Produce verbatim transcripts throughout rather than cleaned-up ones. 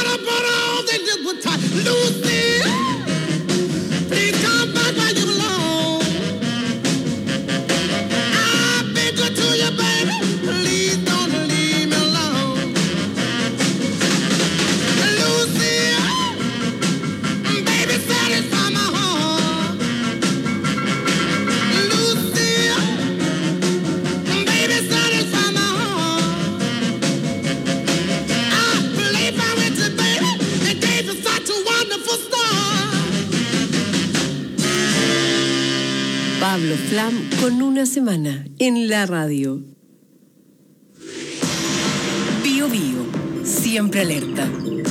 Pablo Flam con Una Semana en la radio. Bio Bio, siempre alerta.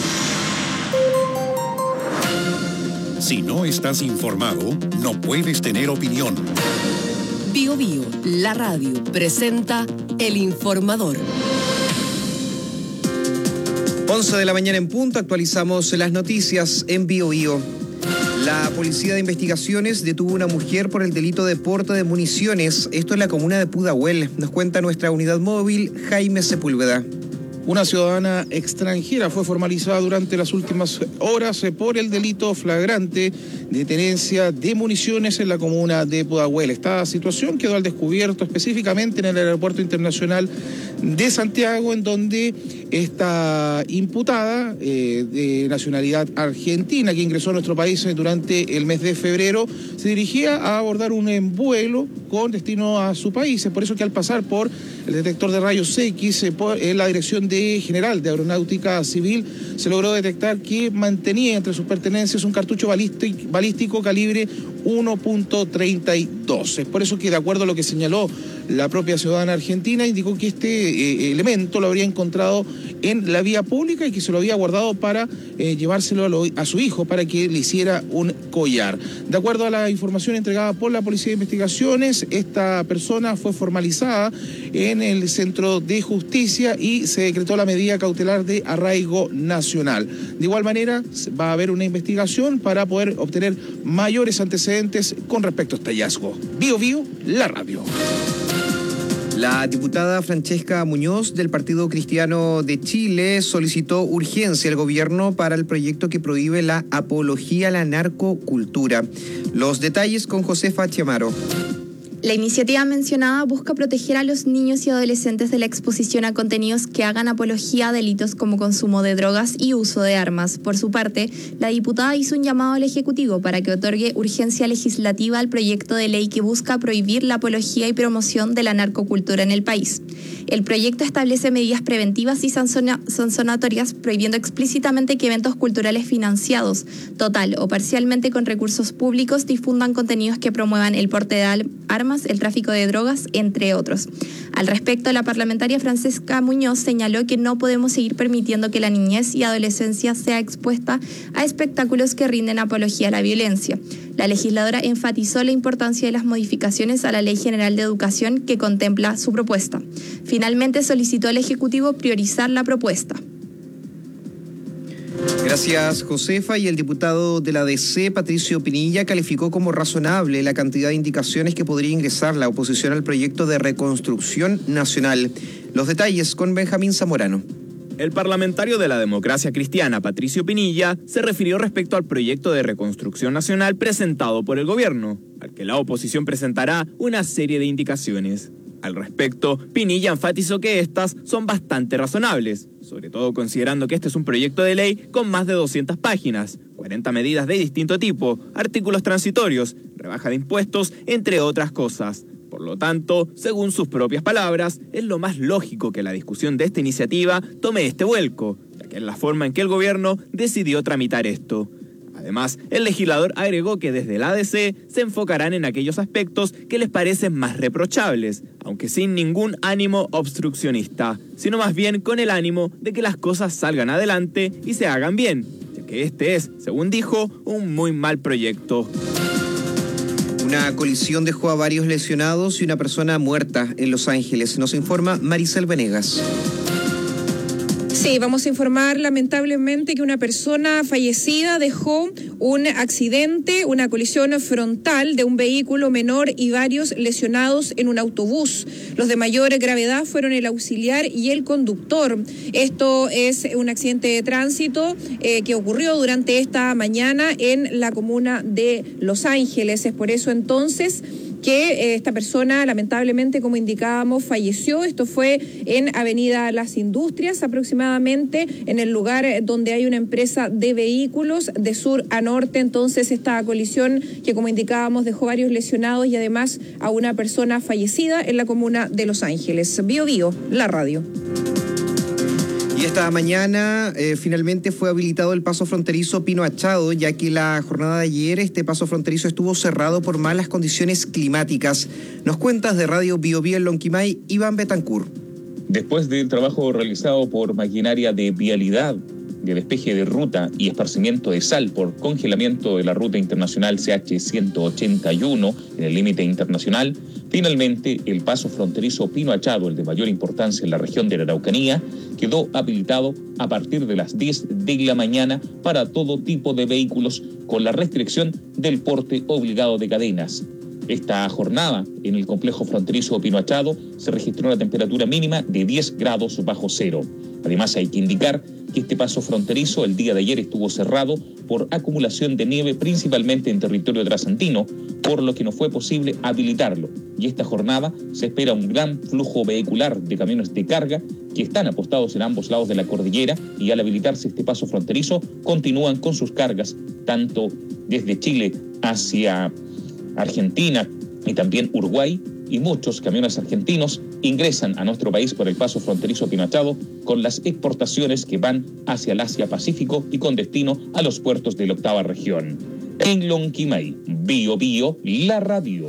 Si no estás informado, no puedes tener opinión. Bio Bio, la radio, presenta El Informador. once de la mañana en punto, actualizamos las noticias en Bio Bio. La Policía de Investigaciones detuvo a una mujer por el delito de porte de municiones. Esto en la comuna de Pudahuel. Nos cuenta nuestra unidad móvil, Jaime Sepúlveda. Una ciudadana extranjera fue formalizada durante las últimas horas por el delito flagrante de tenencia de municiones en la comuna de Pudahuel. Esta situación quedó al descubierto específicamente en el Aeropuerto Internacional de Santiago, en donde esta imputada eh, de nacionalidad argentina que ingresó a nuestro país durante el mes de febrero se dirigía a abordar un vuelo con destino a su país. Es por eso que al pasar por el detector de rayos X eh, por, en la Dirección de General de Aeronáutica Civil se logró detectar que mantenía entre sus pertenencias un cartucho balístico, balístico calibre uno punto treinta y dos. Es por eso que, de acuerdo a lo que señaló la propia ciudadana argentina, indicó que este eh, elemento lo habría encontrado en la vía pública y que se lo había guardado para eh, llevárselo a, lo, a su hijo para que le hiciera un collar. De acuerdo a la información entregada por la Policía de Investigaciones, esta persona fue formalizada en el Centro de Justicia y se decretó la medida cautelar de arraigo nacional. De igual manera, va a haber una investigación para poder obtener mayores antecedentes con respecto a este hallazgo. Bio Bio, la radio. La diputada Francesca Muñoz del Partido Cristiano de Chile solicitó urgencia al gobierno para el proyecto que prohíbe la apología a la narcocultura. Los detalles con Josefa Chiamaro. La iniciativa mencionada busca proteger a los niños y adolescentes de la exposición a contenidos que hagan apología a delitos como consumo de drogas y uso de armas. Por su parte, la diputada hizo un llamado al Ejecutivo para que otorgue urgencia legislativa al proyecto de ley que busca prohibir la apología y promoción de la narcocultura en el país. El proyecto establece medidas preventivas y sancionatorias prohibiendo explícitamente que eventos culturales financiados, total o parcialmente con recursos públicos, difundan contenidos que promuevan el porte de armas, el tráfico de drogas, entre otros. Al respecto, la parlamentaria Francesca Muñoz señaló que no podemos seguir permitiendo que la niñez y adolescencia sea expuesta a espectáculos que rinden apología a la violencia. La legisladora enfatizó la importancia de las modificaciones a la Ley General de Educación que contempla su propuesta. Finalmente, solicitó al Ejecutivo priorizar la propuesta. Gracias, Josefa. Y el diputado de la D C, Patricio Pinilla, calificó como razonable la cantidad de indicaciones que podría ingresar la oposición al proyecto de reconstrucción nacional. Los detalles con Benjamín Zamorano. El parlamentario de la Democracia Cristiana, Patricio Pinilla, se refirió respecto al proyecto de reconstrucción nacional presentado por el gobierno, al que la oposición presentará una serie de indicaciones. Al respecto, Pinilla enfatizó que estas son bastante razonables, sobre todo considerando que este es un proyecto de ley con más de doscientas páginas, cuarenta medidas de distinto tipo, artículos transitorios, rebaja de impuestos, entre otras cosas. Por lo tanto, según sus propias palabras, es lo más lógico que la discusión de esta iniciativa tome este vuelco, ya que es la forma en que el gobierno decidió tramitar esto. Además, el legislador agregó que desde la A D C se enfocarán en aquellos aspectos que les parecen más reprochables, aunque sin ningún ánimo obstruccionista, sino más bien con el ánimo de que las cosas salgan adelante y se hagan bien, ya que este es, según dijo, un muy mal proyecto. Una colisión dejó a varios lesionados y una persona muerta en Los Ángeles. Nos informa Maricel Venegas. Sí, vamos a informar lamentablemente que una persona fallecida dejó un accidente, una colisión frontal de un vehículo menor y varios lesionados en un autobús. Los de mayor gravedad fueron el auxiliar y el conductor. Esto es un accidente de tránsito eh, que ocurrió durante esta mañana en la comuna de Los Ángeles. Es por eso entonces que eh, esta persona, lamentablemente, como indicábamos, falleció. Esto fue en Avenida Las Industrias, aproximadamente en el lugar donde hay una empresa de vehículos de sur a norte. Entonces, esta colisión que, como indicábamos, dejó varios lesionados y además a una persona fallecida en la comuna de Los Ángeles. Bio Bio, la radio. Y esta mañana eh, finalmente fue habilitado el paso fronterizo Pino Achado, ya que la jornada de ayer este paso fronterizo estuvo cerrado por malas condiciones climáticas. Nos cuentas de Radio Bio Bio en Lonquimay, Iván Betancourt. Después del trabajo realizado por maquinaria de vialidad, de despeje de ruta y esparcimiento de sal por congelamiento de la ruta internacional C H ciento ochenta y uno en el límite internacional, finalmente el paso fronterizo Pino Achado, el de mayor importancia en la región de la Araucanía, quedó habilitado a partir de las diez de la mañana para todo tipo de vehículos con la restricción del porte obligado de cadenas. Esta jornada en el complejo fronterizo Pino Achado se registró una temperatura mínima de diez grados bajo cero. Además, hay que indicar que este paso fronterizo el día de ayer estuvo cerrado por acumulación de nieve, principalmente en territorio trasandino, por lo que no fue posible habilitarlo. Y esta jornada se espera un gran flujo vehicular de camiones de carga que están apostados en ambos lados de la cordillera, y al habilitarse este paso fronterizo continúan con sus cargas, tanto desde Chile hacia Argentina y también Uruguay, y muchos camiones argentinos ingresan a nuestro país por el paso fronterizo Pino Achado con las exportaciones que van hacia el Asia-Pacífico y con destino a los puertos de la octava región. En Lonquimay, Bio Bio, la radio.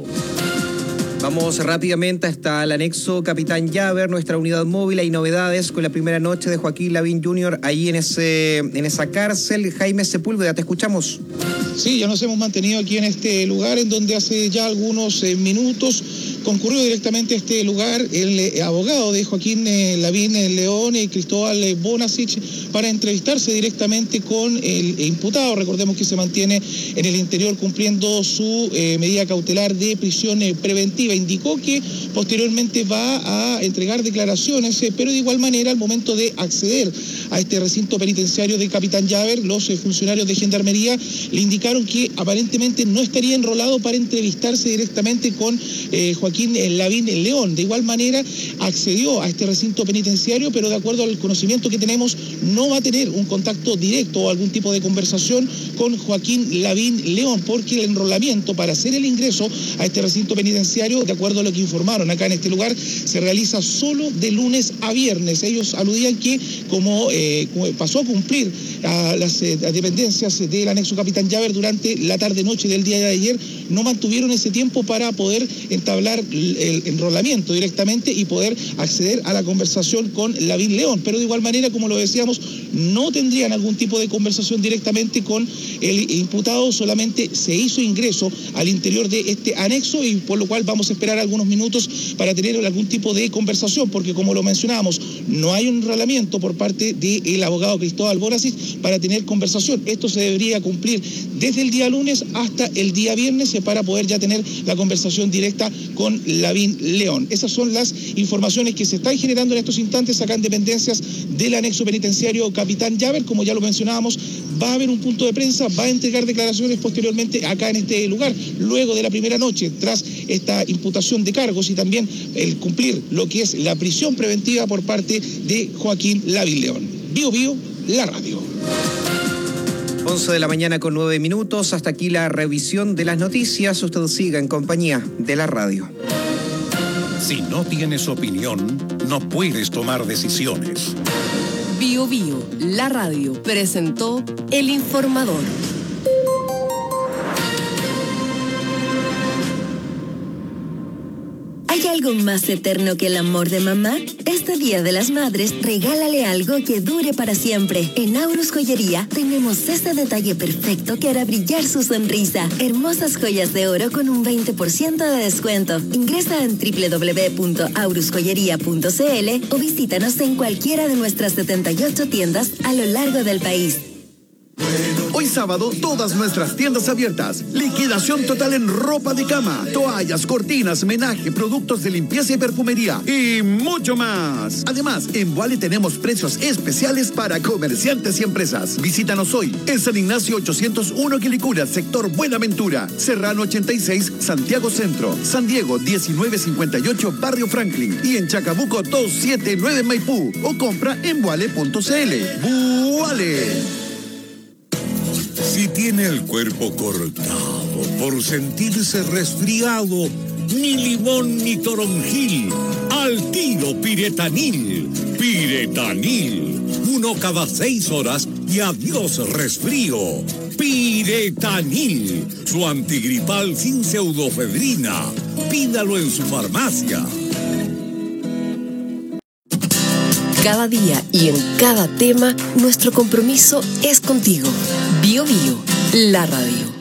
Vamos rápidamente hasta el anexo Capitán Llaver, nuestra unidad móvil. Hay novedades con la primera noche de Joaquín Lavín junior ahí en, ese, en esa cárcel. Jaime Sepúlveda, te escuchamos. Sí, ya nos hemos mantenido aquí en este lugar en donde hace ya algunos eh, minutos concurrió directamente a este lugar el eh, abogado de Joaquín eh, Lavín eh, León, eh, Cristóbal eh, Bonasich, para entrevistarse directamente con el eh, imputado. Recordemos que se mantiene en el interior cumpliendo su eh, medida cautelar de prisión eh, preventiva. Indicó que posteriormente va a entregar declaraciones, eh, pero de igual manera al momento de acceder a este recinto penitenciario de Capitán Llaver, los eh, funcionarios de Gendarmería le indicaron que aparentemente no estaría enrolado para entrevistarse directamente con eh, Joaquín Lavín León. De igual manera accedió a este recinto penitenciario, pero de acuerdo al conocimiento que tenemos no va a tener un contacto directo o algún tipo de conversación con Joaquín Lavín León, porque el enrolamiento para hacer el ingreso a este recinto penitenciario, de acuerdo a lo que informaron acá en este lugar, se realiza solo de lunes a viernes. Ellos aludían que como, eh, como pasó a cumplir a las, eh, las dependencias del anexo Capitán Llaver durante la tarde-noche del día de ayer, no mantuvieron ese tiempo para poder entablar el enrolamiento directamente y poder acceder a la conversación con Lavín León. Pero de igual manera, como lo decíamos, no tendrían algún tipo de conversación directamente con el imputado, solamente se hizo ingreso al interior de este anexo, y por lo cual vamos a esperar algunos minutos para tener algún tipo de conversación, porque como lo mencionábamos, no hay un enrolamiento por parte del abogado Cristóbal Bonasich para tener conversación. Esto se debería cumplir desde el día lunes hasta el día viernes para poder ya tener la conversación directa con Lavín León. Esas son las informaciones que se están generando en estos instantes acá en dependencias del anexo penitenciario Capitán Llaver. Como ya lo mencionábamos, va a haber un punto de prensa, va a entregar declaraciones posteriormente acá en este lugar, luego de la primera noche, tras esta imputación de cargos y también el cumplir lo que es la prisión preventiva por parte de Joaquín Lavín León. Bio Bio, la radio. once de la mañana con nueve minutos. Hasta aquí la revisión de las noticias. Usted siga en compañía de la radio. Si no tienes opinión, no puedes tomar decisiones. Bio Bio, la radio, presentó El Informador. Hay algo más eterno que el amor de mamá? Este Día de las Madres, regálale algo que dure para siempre. En Aurus Joyería tenemos este detalle perfecto que hará brillar su sonrisa. Hermosas joyas de oro con un veinte por ciento de descuento. Ingresa en doble u doble u doble u punto aurus joyería punto c l o visítanos en cualquiera de nuestras setenta y ocho tiendas a lo largo del país. Hoy sábado, todas nuestras tiendas abiertas. Liquidación total en ropa de cama, toallas, cortinas, menaje, productos de limpieza y perfumería y mucho más. Además, en Boale tenemos precios especiales para comerciantes y empresas. Visítanos hoy en San Ignacio ochocientos uno Quilicura, sector Buenaventura, Serrano ochenta y seis, Santiago Centro, San Diego diecinueve cincuenta y ocho, Barrio Franklin y en Chacabuco doscientos setenta y nueve Maipú o compra en boale punto c l. Boale. Si tiene el cuerpo cortado por sentirse resfriado, ni limón ni toronjil, al tiro Piretanil. Piretanil, uno cada seis horas y adiós resfrío. Piretanil, su antigripal sin pseudofedrina. Pídalo en su farmacia. Cada día y en cada tema, nuestro compromiso es contigo. Bio Bio, la radio.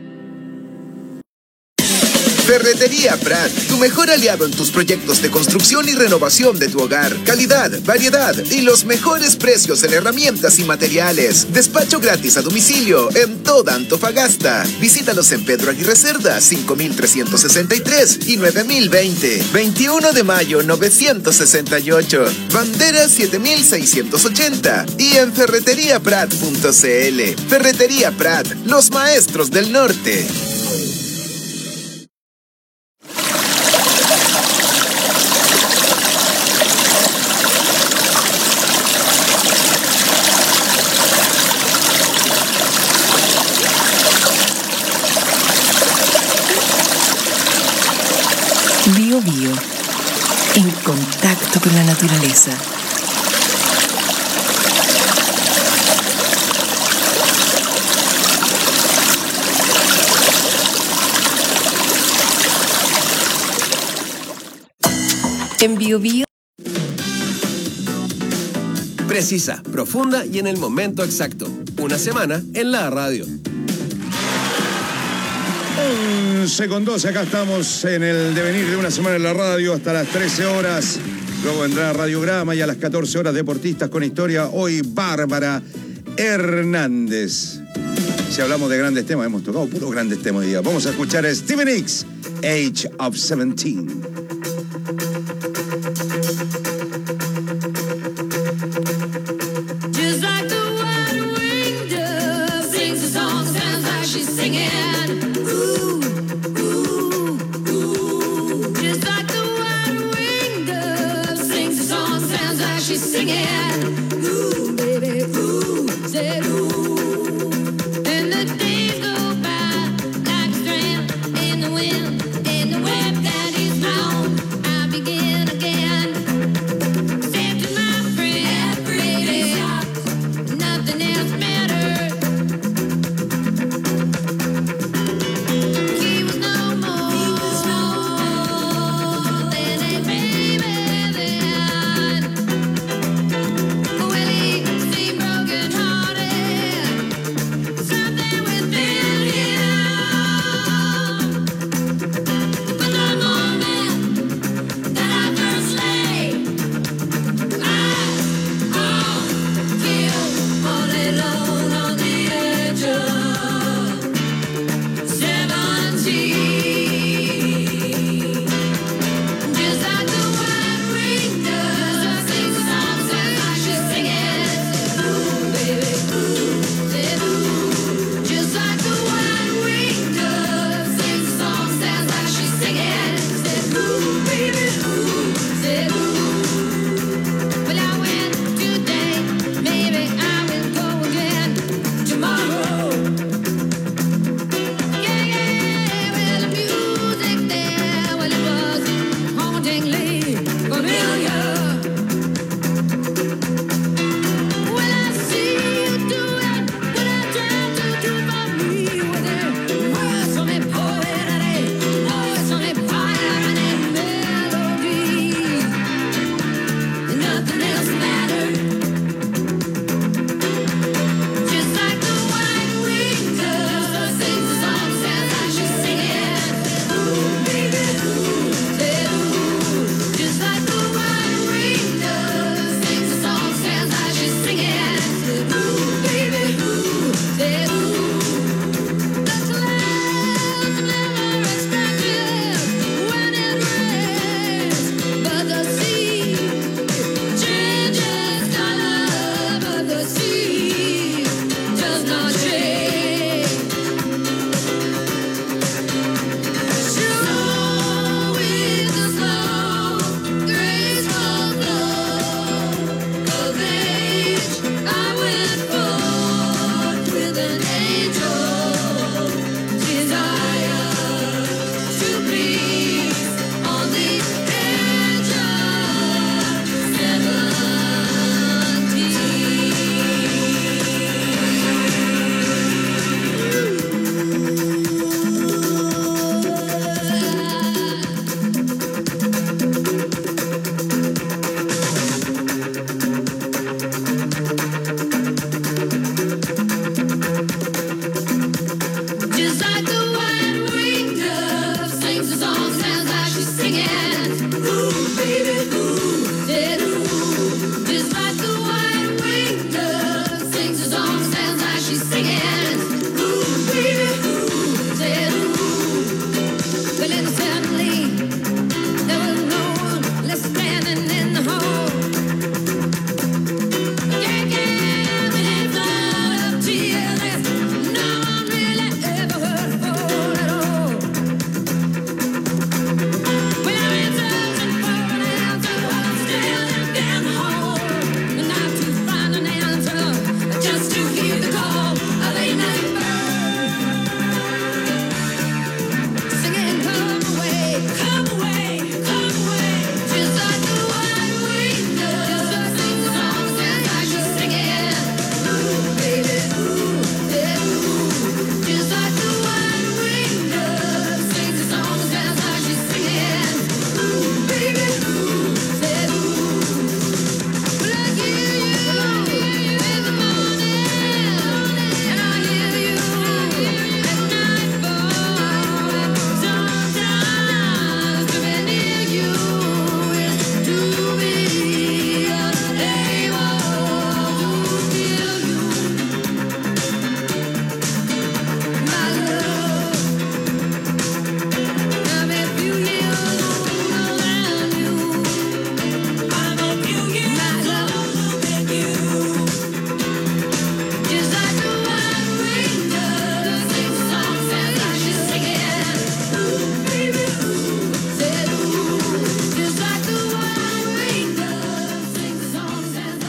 Ferretería Prat, tu mejor aliado en tus proyectos de construcción y renovación de tu hogar. Calidad, variedad y los mejores precios en herramientas y materiales. Despacho gratis a domicilio en toda Antofagasta. Visítalos en Pedro Aguirre Cerda, cinco mil trescientos sesenta y tres y nueve mil veinte. veintiuno de mayo, novecientos sesenta y ocho. Bandera siete mil seiscientos ochenta. Y en ferretería prat punto c l. Ferretería Prat, los maestros del norte. Bio Bio, en contacto con la naturaleza. En Bio Bio. Precisa, profunda y en el momento exacto. Una semana en la radio. once con doce, acá estamos en el devenir de una semana en la radio hasta las trece horas. Luego vendrá Radiograma y a las catorce horas Deportistas con Historia. Hoy Bárbara Hernández. Si hablamos de grandes temas, hemos tocado puros grandes temas hoy día. Vamos a escuchar a Stevie Nicks, Age of seventeen. Just like the one-winged dove sings a song, sounds like she's singing. Ooh, ooh, ooh. Just like the one-winged dove sings a song, sounds like she's singing. Ooh, baby, ooh, said ooh. And the days go by like a strand in the wind, in the web that is found. I begin again. Said to my friend, baby, nothing else matters. she's singing. Ooh, baby, ooh, said ooh. But then suddenly there was no one left standing in the hall. Yeah, yeah, and it flood of tears. No one really ever heard her fall at all. Well, I ran searching for an answer, standing down the hall, and not to find an answer, just to hear the call of a night bird singing, "Come away, come away, come away." Just like the one we love, just sing the song, just like she's singing. Ooh, baby, ooh, yeah, ooh. Just like the one we love, sing the song, just like she's singing. Ooh, baby, ooh, yeah, ooh. Well, I hear you in the morning, and I hear you at nightfall. Sometimes to be near you is to be unable to feel you, my love. I'm a few years older than you. I'm a few years older than you. Just like the one we love, sing the song, sounds like she's singing. Ooh, baby, ooh, said ooh. Just like the one we love, sing the song, sounds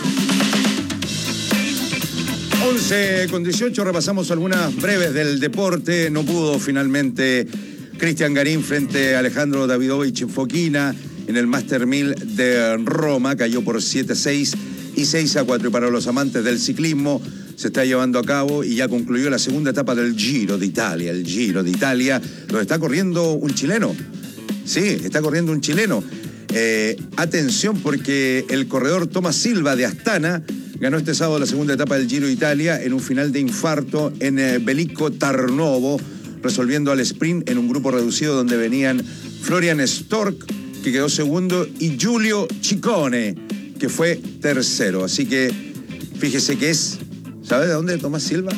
like. once con dieciocho, repasamos algunas breves del deporte. No pudo finalmente Cristian Garín frente a Alejandro Davidovich Fokina en el Master mil de Roma. Cayó por siete a seis y seis a cuatro. Y para los amantes del ciclismo se está llevando a cabo y ya concluyó la segunda etapa del Giro de Italia. El Giro de Italia lo está corriendo un chileno. Sí, está corriendo un chileno. Eh, atención, porque el corredor Tomás Silva de Astana ganó este sábado la segunda etapa del Giro de Italia en un final de infarto en eh, Veliko Tarnovo, resolviendo al sprint en un grupo reducido donde venían Florian Stork, que quedó segundo, y Giulio Ciccone, que fue tercero. Así que fíjese que es, ¿sabe de dónde Tomás Silva?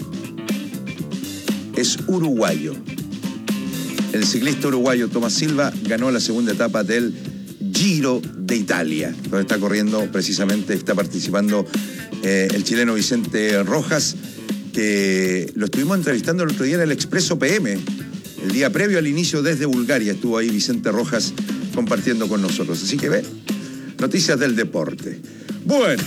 Es uruguayo. El ciclista uruguayo Tomás Silva ganó la segunda etapa del Giro de Italia, donde está corriendo precisamente, está participando eh, el chileno Vicente Rojas, que lo estuvimos entrevistando el otro día en el Expreso P M, el día previo al inicio desde Bulgaria. Estuvo ahí Vicente Rojas compartiendo con nosotros. Así que ve, noticias del deporte. Bueno,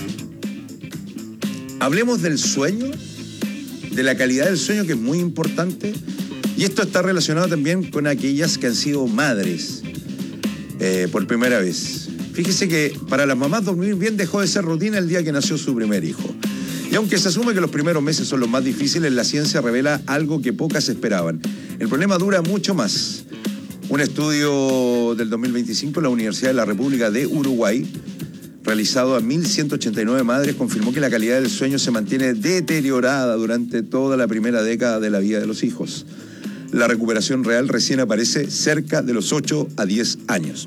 hablemos del sueño, de la calidad del sueño, que es muy importante. Y esto está relacionado también con aquellas que han sido madres eh, por primera vez. Fíjese que para las mamás dormir bien dejó de ser rutina el día que nació su primer hijo. Y aunque se asume que los primeros meses son los más difíciles, la ciencia revela algo que pocas esperaban. El problema dura mucho más. Un estudio del dos mil veinticinco en la Universidad de la República de Uruguay, realizado a mil ciento ochenta y nueve madres, confirmó que la calidad del sueño se mantiene deteriorada durante toda la primera década de la vida de los hijos. La recuperación real recién aparece cerca de los ocho a diez años.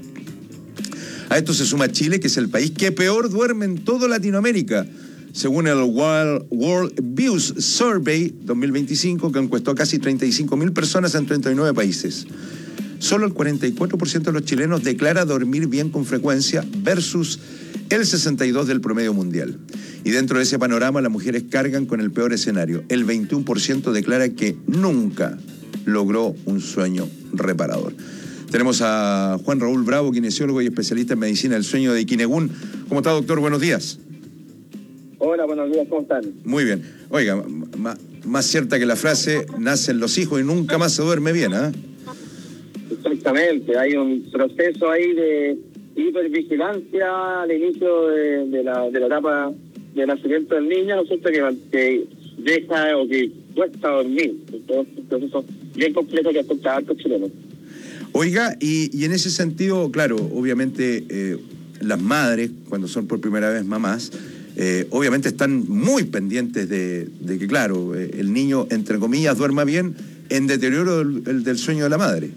A esto se suma Chile, que es el país que peor duerme en toda Latinoamérica, según el World Views Survey dos mil veinticinco, que encuestó a casi treinta y cinco mil personas en treinta y nueve países. Solo el cuarenta y cuatro por ciento de los chilenos declara dormir bien con frecuencia versus el sesenta y dos por ciento del promedio mundial. Y dentro de ese panorama, las mujeres cargan con el peor escenario. El veintiuno por ciento declara que nunca logró un sueño reparador. Tenemos a Juan Raúl Bravo, kinesiólogo y especialista en medicina del sueño de Iquinegún. ¿Cómo está, doctor? Buenos días. Hola, buenos días, ¿cómo están? Muy bien. Oiga, más cierta que la frase, nacen los hijos y nunca más se duerme bien, ¿ah? ¿eh? Exactamente, hay un proceso ahí de hipervigilancia al inicio de, de, la, de la etapa de nacimiento del niño, ¿no es cierto?, que, que deja o que cuesta dormir. Entonces, es un proceso bien complejo que afecta a hartos chilenos. Oiga, y, y en ese sentido, claro, obviamente eh, las madres, cuando son por primera vez mamás, eh, obviamente están muy pendientes de, de que, claro, eh, el niño, entre comillas, duerma bien en deterioro del, del sueño de la madre.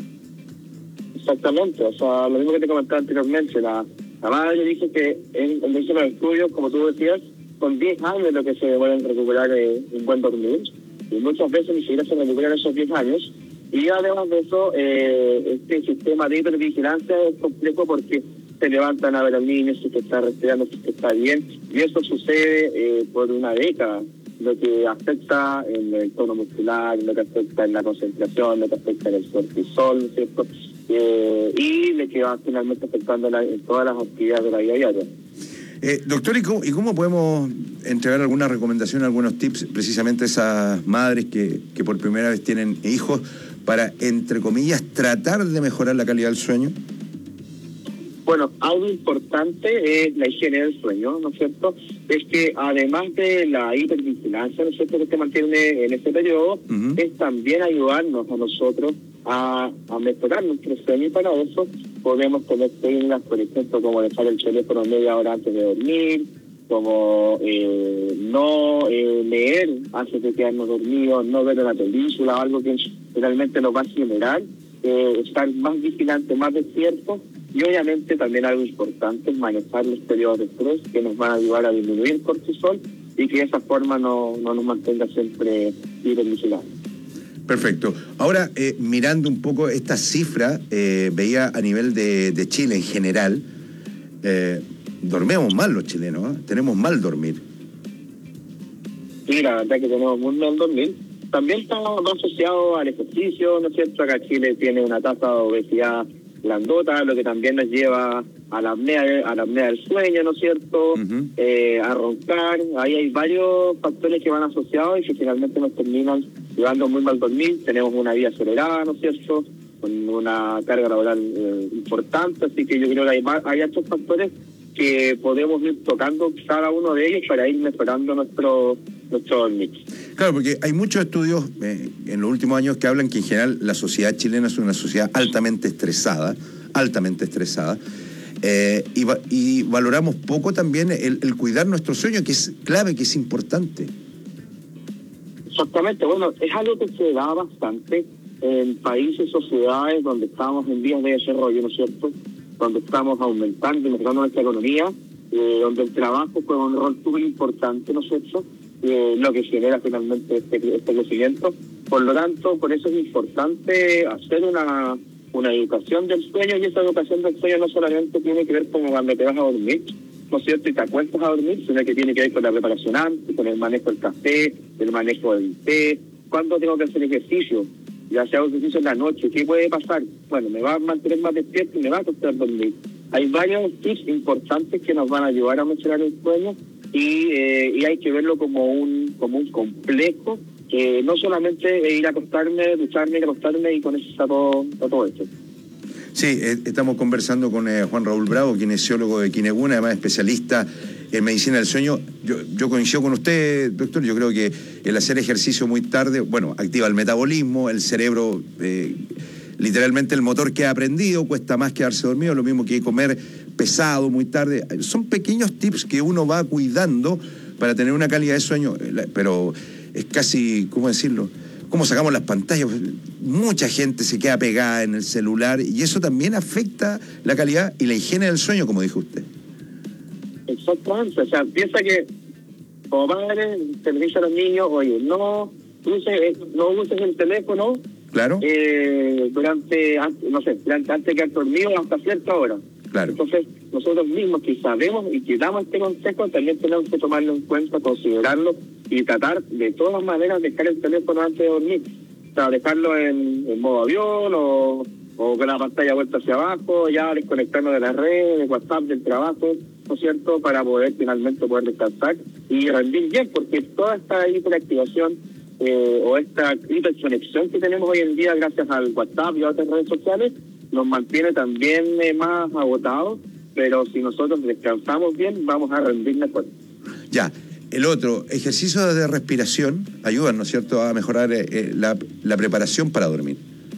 Exactamente, o sea, lo mismo que te comentaba anteriormente, la, la madre dice que en, en los estudios, como tú decías, con diez años lo que se pueden recuperar eh, un buen dormir, y muchas veces ni siquiera se recuperan esos diez años. Y además de eso, eh, este sistema de hipervigilancia es complejo porque se levantan a ver al niño si se está respirando, si se está bien, y eso sucede eh, por una década, lo que afecta en el tono muscular, lo que afecta en la concentración, lo que afecta en el cortisol, ¿no es cierto? Eh, y lo que va finalmente afectando la, en todas las actividades de la vida diaria. Eh, doctor, ¿y cómo, ¿y cómo podemos entregar alguna recomendación, algunos tips precisamente a esas madres que, que por primera vez tienen hijos para, entre comillas, tratar de mejorar la calidad del sueño? Bueno, algo importante es la higiene del sueño, ¿no es cierto? Es que además de la hipervigilancia, ¿no es cierto?, que se mantiene en este periodo, uh-huh. es también ayudarnos a nosotros a, a mejorar nuestro sueño, y para eso podemos tener técnicas, por ejemplo, como dejar el teléfono media hora antes de dormir, como eh, no eh, leer antes de quedarnos dormidos, no ver una película, algo que realmente nos va a generar eh, estar más vigilante, más despierto. Y obviamente también algo importante es manejar los periodos de estrés que nos van a ayudar a disminuir el cortisol y que de esa forma no, no nos mantenga siempre hipervigilados. Perfecto. Ahora, eh, mirando un poco esta cifra, eh, veía a nivel de, de Chile en general, eh, dormimos mal los chilenos, ¿eh? Tenemos mal dormir. Sí, la verdad que tenemos muy mal dormir. También está asociado al ejercicio, ¿no es cierto? Acá Chile tiene una tasa de obesidad grandota, lo que también nos lleva a la apnea, a la apnea del sueño, ¿no es cierto? Uh-huh. Eh, a roncar. Ahí hay varios factores que van asociados y que finalmente nos terminan llevando muy mal dormir. Tenemos una vida acelerada, ¿no es cierto?, con una carga laboral eh, importante, así que yo creo que hay, hay estos factores que podemos ir tocando cada uno de ellos para ir mejorando nuestro, nuestro dormir. Claro, porque hay muchos estudios eh, en los últimos años que hablan que en general la sociedad chilena es una sociedad altamente estresada, altamente estresada, eh, y, va, y valoramos poco también el, el cuidar nuestro sueño, que es clave, que es importante. Exactamente, bueno, es algo que se da bastante en países, sociedades donde estamos en vías de desarrollo, ¿no es cierto?, donde estamos aumentando y mejorando nuestra economía, eh, donde el trabajo juega un rol muy importante, ¿no es cierto?, Eh, lo que genera finalmente este, este crecimiento. Por lo tanto, por eso es importante hacer una, una educación del sueño, y esa educación del sueño no solamente tiene que ver con cuando te vas a dormir, ¿no es cierto?, y te acuestas a dormir, sino que tiene que ver con la preparación antes, con el manejo del café, el manejo del té, cuándo tengo que hacer ejercicio, ya sea ejercicio en la noche, ¿qué puede pasar? Bueno, me va a mantener más despierto y me va a costar dormir. Hay varios tips importantes que nos van a ayudar a mejorar el sueño. Y, eh, y hay que verlo como un como un complejo, que no solamente ir a acostarme, ducharme, ir a acostarme y con eso está todo, está todo hecho. Sí, eh, estamos conversando con eh, Juan Raúl Bravo, kinesiólogo de Kineguna, además especialista en medicina del sueño. Yo, yo coincido con usted, doctor, yo creo que el hacer ejercicio muy tarde, bueno, activa el metabolismo, el cerebro, eh, literalmente el motor que ha aprendido, cuesta más quedarse dormido, lo mismo que comer pesado muy tarde. Son pequeños tips que uno va cuidando para tener una calidad de sueño, pero es casi, ¿cómo decirlo?, cómo sacamos las pantallas. Mucha gente se queda pegada en el celular y eso también afecta la calidad y la higiene del sueño, como dijo usted. Exactamente, o sea, piensa que como padre te le dice a los niños, oye, no uses, no uses el teléfono, claro, eh, durante, no sé, durante, antes de quedar dormido hasta cierta hora. Claro. Entonces, nosotros mismos que sabemos y que damos este consejo, también tenemos que tomarlo en cuenta, considerarlo y tratar de todas maneras de dejar el teléfono antes de dormir. O sea, dejarlo en, en modo avión o, o con la pantalla vuelta hacia abajo, ya desconectarnos de las redes, de WhatsApp, del trabajo, ¿no es cierto?, para poder finalmente poder descansar y rendir bien, porque toda esta hiperactivación eh, o esta hiperconexión que tenemos hoy en día gracias al WhatsApp y a otras redes sociales nos mantiene también eh, más agotados, pero si nosotros descansamos bien, vamos a rendir mejor. Ya, el otro, ejercicios de respiración ayudan, ¿no es cierto?, a mejorar eh, la, la preparación para dormir.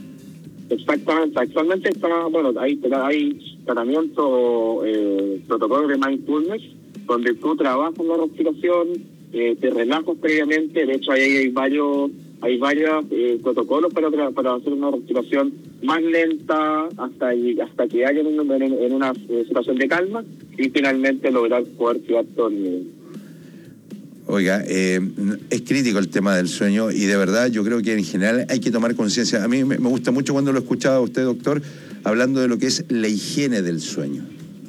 Exactamente, actualmente está, bueno, hay, hay tratamiento, eh, protocolos de mindfulness, donde tú trabajas la respiración, eh, te relajas previamente, de hecho ahí hay, hay varios... Hay varios eh, protocolos para para hacer una respiración más lenta hasta hasta que haya en, en, en una eh, situación de calma y finalmente lograr poder quedar dormido. Oiga, eh, es crítico el tema del sueño y de verdad yo creo que en general hay que tomar conciencia. A mí me, me gusta mucho cuando lo escuchaba usted, doctor, hablando de lo que es la higiene del sueño.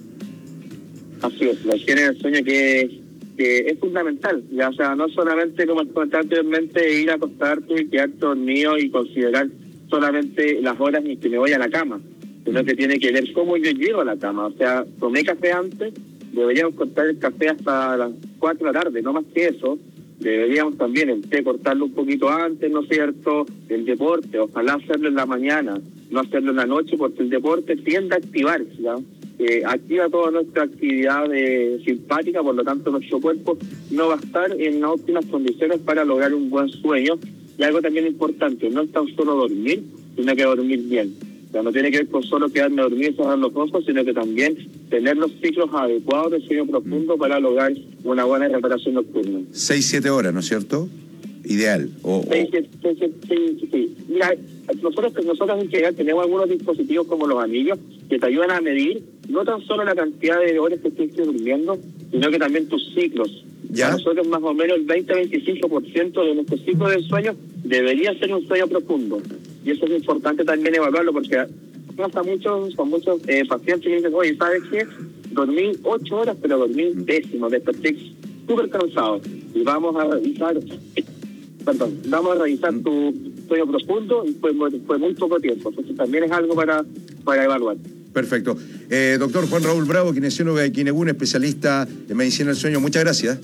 Así es, la higiene del sueño que, que es fundamental, ya, o sea, no solamente, como comentaba anteriormente, ir a acostarte y quedarte dormido y considerar solamente las horas en que me voy a la cama, sino que tiene que ver cómo yo llego a la cama. O sea, tomé café antes, deberíamos cortar el café hasta las cuatro de la tarde, no más que eso. Deberíamos también el té cortarlo un poquito antes, ¿no es cierto? El deporte, ojalá hacerlo en la mañana, no hacerlo en la noche, porque el deporte tiende a activarse, ¿ya? Eh, activa toda nuestra actividad eh, simpática, por lo tanto nuestro cuerpo no va a estar en óptimas condiciones para lograr un buen sueño. Y algo también importante, no es tan solo dormir, sino que dormir bien. O sea, no tiene que ver con solo quedarme dormido y cerrar los ojos, sino que también tener los ciclos adecuados de sueño profundo para lograr una buena recuperación nocturna. Seis, siete horas, ¿no es cierto? Ideal. O, o... Sí, sí, sí, sí, sí, sí. Mira, nosotros, nosotros en general tenemos algunos dispositivos como los anillos que te ayudan a medir no tan solo la cantidad de horas que estás durmiendo, sino que también tus ciclos. ¿Ya? Para nosotros más o menos el veinte a veinticinco por ciento de nuestro ciclo del sueño debería ser un sueño profundo. Y eso es importante también evaluarlo, porque pasa mucho con muchos eh, pacientes que dicen, oye, ¿sabes qué? Dormí ocho horas, pero dormí décimo, desperté súper cansado. Y vamos a revisar, perdón, vamos a revisar tu sueño profundo y fue, fue muy poco tiempo. Entonces también es algo para, para evaluar. Perfecto. Eh, doctor Juan Raúl Bravo, kinesiólogo de Kinegún, especialista en medicina del sueño. Muchas gracias.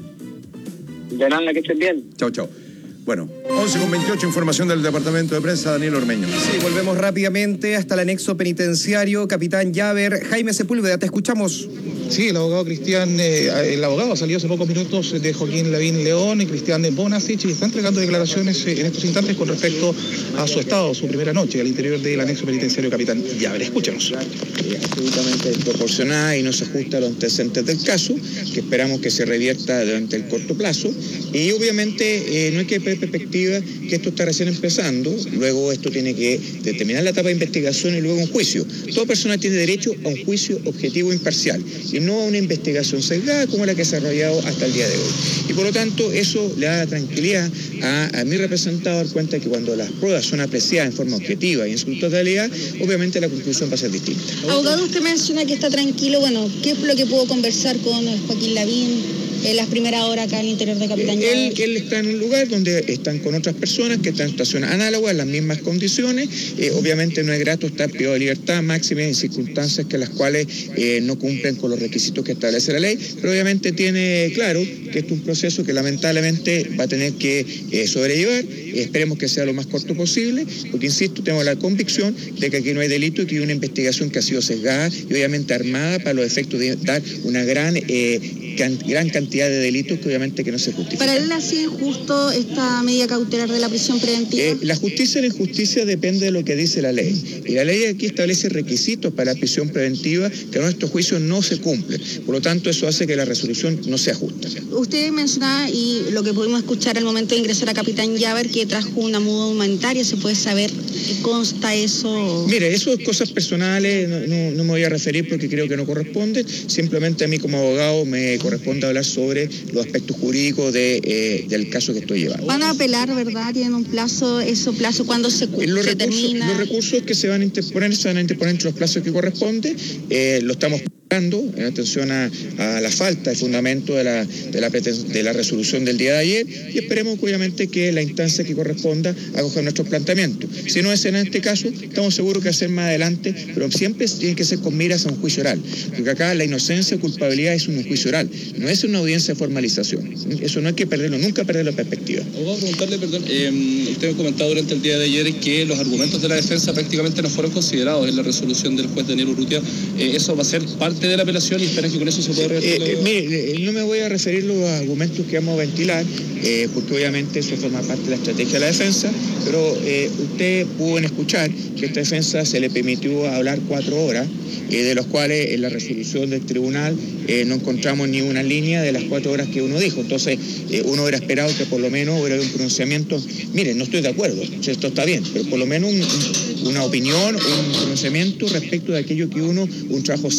De nada, que estén bien. Chao, chao. Bueno, once con veintiocho, información del Departamento de Prensa, Daniel Ormeño. Sí, volvemos rápidamente hasta el anexo penitenciario. Capitán Llaver, Jaime Sepúlveda, te escuchamos. Sí, el abogado Cristian, eh, el abogado salió hace pocos minutos de Joaquín Lavín León y Cristian Bonasich y está entregando declaraciones eh, en estos instantes con respecto a su estado, su primera noche al interior del anexo penitenciario Capitán Llaver. Escúchanos. Eh, absolutamente desproporcionada y no se ajusta a los antecedentes del caso, que esperamos que se revierta durante el corto plazo. Y obviamente eh, no hay que perder perspectiva que esto está recién empezando, luego esto tiene que determinar la etapa de investigación y luego un juicio. Toda persona tiene derecho a un juicio objetivo e imparcial y no a una investigación sesgada como la que se ha desarrollado hasta el día de hoy. Y por lo tanto eso le da tranquilidad a, a mi representado dar cuenta de que cuando las pruebas son apreciadas en forma objetiva y en su totalidad, obviamente la conclusión va a ser distinta. Abogado, usted menciona que está tranquilo, bueno, ¿qué es lo que pudo conversar con Joaquín Lavín en las primeras horas acá al interior de Capitán Llaver? Él, él está en un lugar donde están con otras personas que están en situaciones análogas, en las mismas condiciones. Eh, obviamente no es grato estar privado de libertad máxima en circunstancias que las cuales eh, no cumplen con los requisitos que establece la ley, pero obviamente tiene claro que este es un proceso que lamentablemente va a tener que eh, sobrellevar. Esperemos que sea lo más corto posible, porque insisto, tengo la convicción de que aquí no hay delito y que hay una investigación que ha sido sesgada y obviamente armada para los efectos de dar una gran, eh, can, gran cantidad de delitos que obviamente que no se justifican. ¿Para él así justo esta medida cautelar de la prisión preventiva? Eh, la justicia y la injusticia depende de lo que dice la ley. Y la ley aquí establece requisitos para la prisión preventiva que en nuestro juicio no se cumplen. Por lo tanto, eso hace que la resolución no sea justa. Usted mencionaba, y lo que pudimos escuchar al momento de ingresar a Capitán Llaver, que trajo una muda humanitaria. ¿Se puede saber qué consta eso? Mire, eso es cosas personales, no, no, no me voy a referir porque creo que no corresponde. Simplemente a mí como abogado me corresponde hablar sobre los aspectos jurídicos de, eh, del caso que estoy llevando. Van a apelar, ¿verdad? Tienen un plazo, eso plazo, ¿cuándo se, los se recursos, termina? Los recursos que se van a interponer se van a interponer entre los plazos que corresponde. Eh, lo estamos en atención a, a la falta de fundamento de la, de, la de la resolución del día de ayer y esperemos obviamente que la instancia que corresponda acoja nuestros planteamientos. Si no es en este caso, estamos seguros que hacer más adelante, pero siempre tiene que ser con miras a un juicio oral, porque acá la inocencia o culpabilidad es un juicio oral, no es una audiencia de formalización. Eso no hay que perderlo, nunca perder la perspectiva. Abogado, preguntarle, perdón, eh, usted me comentado durante el día de ayer que los argumentos de la defensa prácticamente no fueron considerados en la resolución del juez Daniel Urrutia. Eh, ¿Eso va a ser parte de la apelación y esperan que con eso se pueda revertir? Eh, eh, mire, eh, no me voy a referir a los argumentos que vamos a ventilar, eh, porque obviamente eso forma parte de la estrategia de la defensa, pero eh, usted pudo escuchar que esta defensa se le permitió hablar cuatro horas, eh, de los cuales en la resolución del tribunal eh, no encontramos ni una línea de las cuatro horas que uno dijo. Entonces, eh, uno hubiera esperado que por lo menos hubiera un pronunciamiento. Mire, no estoy de acuerdo, esto está bien, pero por lo menos un, un, una opinión, un pronunciamiento respecto de aquello que uno, un trabajo serio, responsable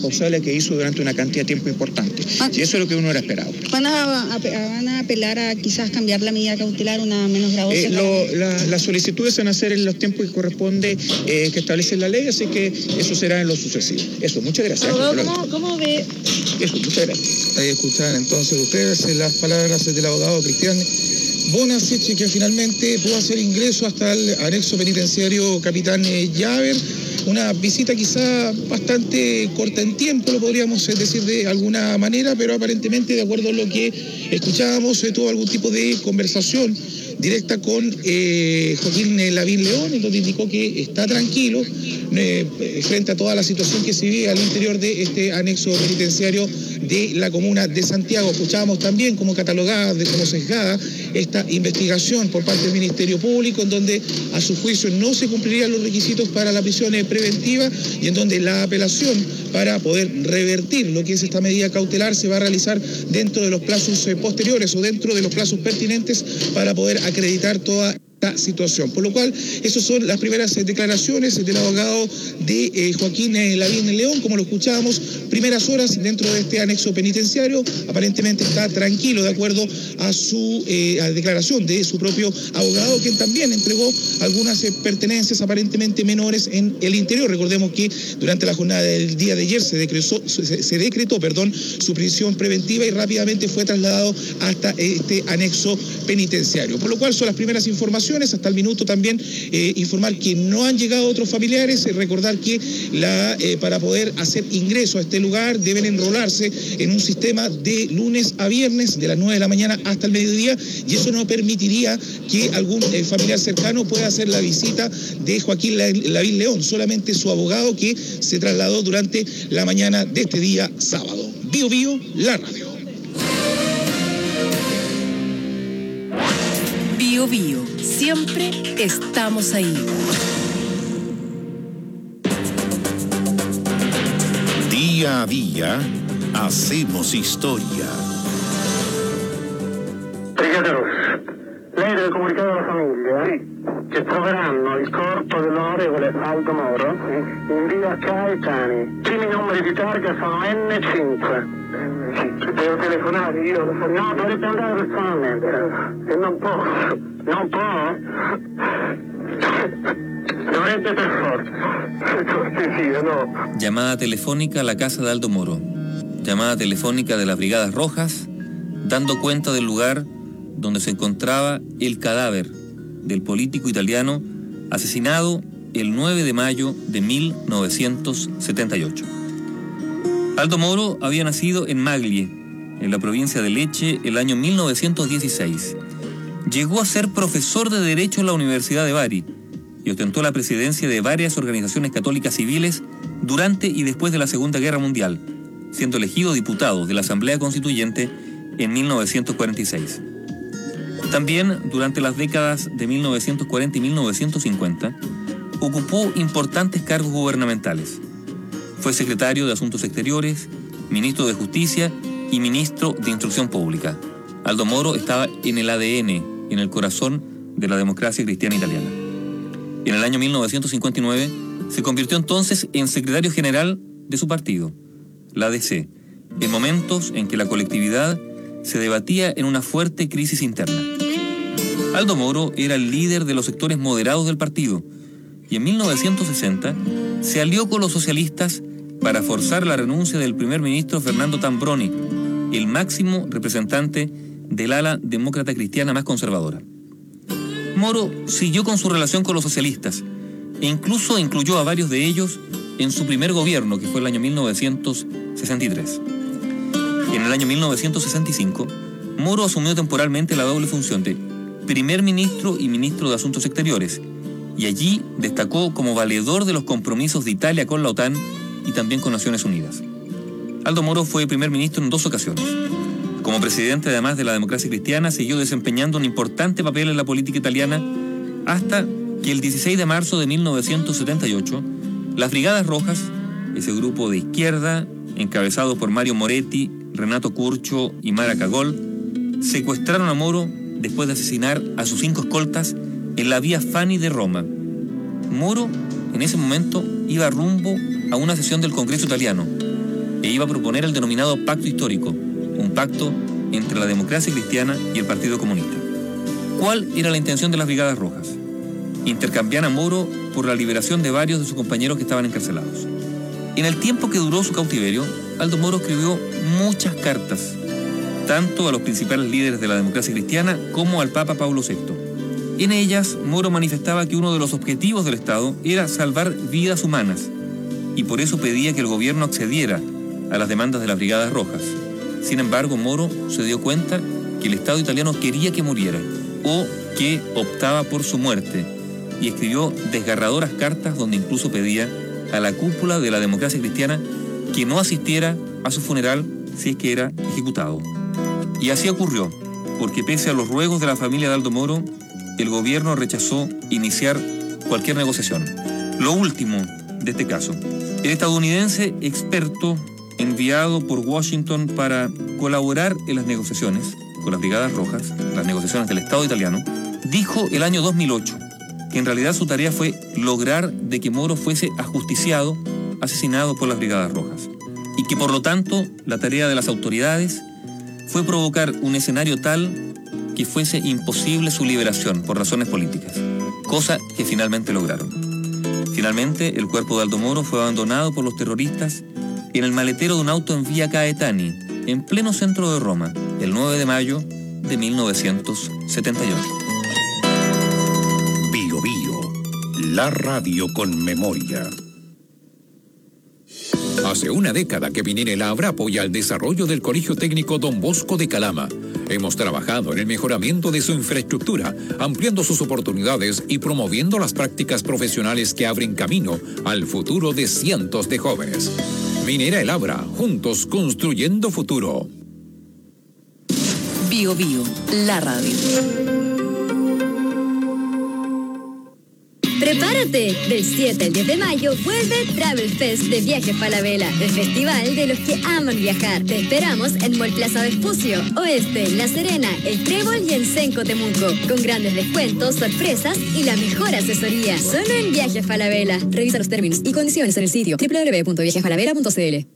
irresponsable que hizo durante una cantidad de tiempo importante. Y eso es lo que uno era esperado. ¿Van a, a- van a apelar a quizás cambiar la medida cautelar, una menos gravosa? Eh, para- lo- la- las solicitudes se van a hacer en los tiempos que corresponde, eh, que establece la ley, así que eso será en lo sucesivo. Eso, muchas gracias. Abogado, Hasta luego. ¿cómo, cómo ve? Eso, muchas gracias. Ahí escuchan entonces ustedes eh, las palabras del abogado Cristian Bonasich, que finalmente pudo hacer ingreso hasta el anexo penitenciario Capitán eh, Llaver. Una visita quizá bastante corta en tiempo, lo podríamos eh, decir de alguna manera, pero aparentemente, de acuerdo a lo que escuchábamos, eh, tuvo algún tipo de conversación directa con eh, Joaquín eh, Lavín León, en donde indicó que está tranquilo eh, frente a toda la situación que se vive al interior de este anexo penitenciario de la comuna de Santiago. Escuchábamos también como catalogada, de como sesgada, esta investigación por parte del Ministerio Público, en donde a su juicio no se cumplirían los requisitos para la prisión eh, preventiva y en donde la apelación para poder revertir lo que es esta medida cautelar se va a realizar dentro de los plazos eh, posteriores o dentro de los plazos pertinentes para poder acreditar toda esta situación. Por lo cual, esas son las primeras eh, declaraciones del abogado de eh, Joaquín eh, Lavín León, como lo escuchábamos, primeras horas dentro de este anexo penitenciario. Aparentemente está tranquilo, de acuerdo a su eh, a declaración de su propio abogado, quien también entregó algunas eh, pertenencias aparentemente menores en el interior. Recordemos que durante la jornada del día de ayer se decretó, se, se decretó perdón, su prisión preventiva y rápidamente fue trasladado hasta este anexo penitenciario. Por lo cual son las primeras informaciones. Hasta el minuto también eh, informar que no han llegado otros familiares, eh, recordar que la, eh, para poder hacer ingreso a este lugar deben enrolarse en un sistema de lunes a viernes, de las nueve de la mañana hasta el mediodía, y eso no permitiría que algún eh, familiar cercano pueda hacer la visita de Joaquín Lavín León, solamente su abogado, que se trasladó durante la mañana de este día sábado. Bio Bio, la radio. Bio Bio, siempre estamos ahí. Día a día hacemos historia. Brigadier Ross, lei deve comunicare alla famiglia che troveranno il corpo dell'onorevole Aldo Moro in via Caetani. I primi numeri di targa sono enne cinque. Devo telefonare io? No, dovrebbe andare personalmente. E non posso. Non può? Dovrebbe per forza. Cortesia, no. Llamada telefónica a la casa de Aldo Moro. Llamada telefónica de las Brigadas Rojas, dando cuenta del lugar donde se encontraba el cadáver del político italiano asesinado el nueve de mayo de mil novecientos setenta y ocho. Aldo Moro había nacido en Maglie, en la provincia de Lecce, el año mil novecientos dieciséis. Llegó a ser profesor de Derecho en la Universidad de Bari y ostentó la presidencia de varias organizaciones católicas civiles durante y después de la Segunda Guerra Mundial, siendo elegido diputado de la Asamblea Constituyente en mil novecientos cuarenta y seis. También, durante las décadas de mil novecientos cuarenta y mil novecientos cincuenta, ocupó importantes cargos gubernamentales. Fue secretario de Asuntos Exteriores, ministro de Justicia y ministro de Instrucción Pública. Aldo Moro estaba en el A D N, en el corazón de la democracia cristiana italiana. En el año mil novecientos cincuenta y nueve se convirtió entonces en secretario general de su partido, la A D C, en momentos en que la colectividad se debatía en una fuerte crisis interna. Aldo Moro era el líder de los sectores moderados del partido y en mil novecientos sesenta se alió con los socialistas para forzar la renuncia del primer ministro Fernando Tambroni, el máximo representante del ala demócrata cristiana más conservadora. Moro siguió con su relación con los socialistas e incluso incluyó a varios de ellos en su primer gobierno, que fue el año mil novecientos sesenta y tres. En el año mil novecientos sesenta y cinco, Moro asumió temporalmente la doble función de primer ministro y ministro de Asuntos Exteriores, y allí destacó como valedor de los compromisos de Italia con la OTAN y también con Naciones Unidas. Aldo Moro fue primer ministro en dos ocasiones. Como presidente, además de la democracia cristiana, siguió desempeñando un importante papel en la política italiana hasta que el dieciséis de marzo de mil novecientos setenta y ocho, las Brigadas Rojas, ese grupo de izquierda, encabezado por Mario Moretti, Renato Curcio y Mara Cagol, secuestraron a Moro después de asesinar a sus cinco escoltas en la vía Fani de Roma. Moro, en ese momento, iba rumbo a una sesión del Congreso italiano e iba a proponer el denominado pacto histórico, un pacto entre la democracia cristiana y el Partido Comunista. ¿Cuál era la intención de las Brigadas Rojas? Intercambiar a Moro por la liberación de varios de sus compañeros que estaban encarcelados. En el tiempo que duró su cautiverio, Aldo Moro escribió muchas cartas, tanto a los principales líderes de la democracia cristiana como al Papa Pablo sexto. En ellas, Moro manifestaba que uno de los objetivos del Estado era salvar vidas humanas, y por eso pedía que el gobierno accediera a las demandas de las Brigadas Rojas. Sin embargo, Moro se dio cuenta que el Estado italiano quería que muriera, o que optaba por su muerte, y escribió desgarradoras cartas donde incluso pedía a la cúpula de la democracia cristiana que no asistiera a su funeral si es que era ejecutado. Y así ocurrió, porque pese a los ruegos de la familia de Aldo Moro, el gobierno rechazó iniciar cualquier negociación. Lo último de este caso, el estadounidense experto enviado por Washington para colaborar en las negociaciones con las Brigadas Rojas, las negociaciones del Estado italiano, dijo el año dos mil ocho que en realidad su tarea fue lograr de que Moro fuese ajusticiado, asesinado por las Brigadas Rojas, y que por lo tanto la tarea de las autoridades fue provocar un escenario tal que fuese imposible su liberación por razones políticas, cosa que finalmente lograron. Finalmente, el cuerpo de Aldo Moro fue abandonado por los terroristas en el maletero de un auto en Vía Caetani, en pleno centro de Roma, el nueve de mayo de mil novecientos setenta y ocho. Bio Bio, la radio con memoria. Hace una década que Minera El Abra apoya el desarrollo del Colegio Técnico Don Bosco de Calama. Hemos trabajado en el mejoramiento de su infraestructura, ampliando sus oportunidades y promoviendo las prácticas profesionales que abren camino al futuro de cientos de jóvenes. Minera El Abra, juntos construyendo futuro. Bio Bio, la radio. Prepárate, del siete al diez de mayo vuelve Travel Fest de Viajes Falabella, el festival de los que aman viajar. Te esperamos en Mall Plaza Vespucio, Oeste, La Serena, El Trébol y en Senco Temuco, con grandes descuentos, sorpresas y la mejor asesoría. Solo en Viajes Falabella. Revisa los términos y condiciones en el sitio doble u doble u doble u punto viajes falabella punto c l.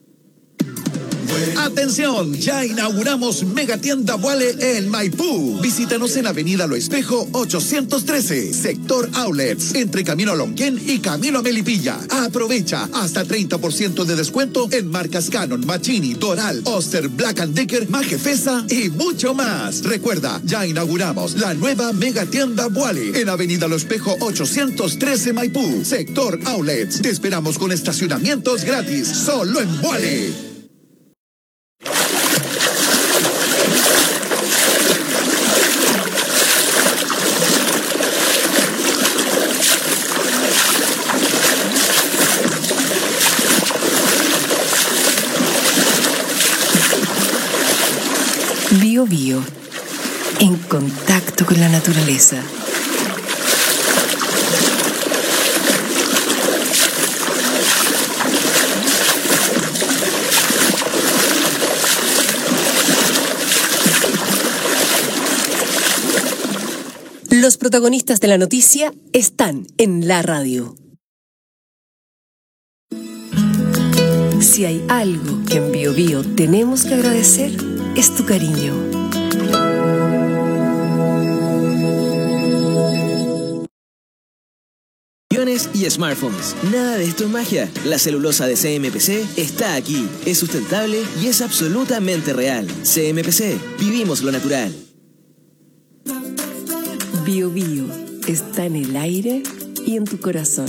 Atención, ya inauguramos Megatienda Vuale en Maipú. Visítanos en Avenida Lo Espejo ochocientos trece, sector Outlets, entre Camino a Lonquén y Camino a Melipilla. Aprovecha hasta treinta por ciento de descuento en marcas Canon, Machini, Doral, Oster, Black and Decker, Majefesa y mucho más. Recuerda, ya inauguramos la nueva Megatienda Vuale en Avenida Lo Espejo ochocientos trece, Maipú, sector Outlets. Te esperamos con estacionamientos gratis, solo en Vuale. Bio Bio, en contacto con la naturaleza. Los protagonistas de la noticia están en la radio. Si hay algo que en Bio Bio tenemos que agradecer, es tu cariño. Y smartphones. Nada de esto es magia. La celulosa de C M P C está aquí. Es sustentable y es absolutamente real. C M P C. Vivimos lo natural. Bio Bio está en el aire y en tu corazón.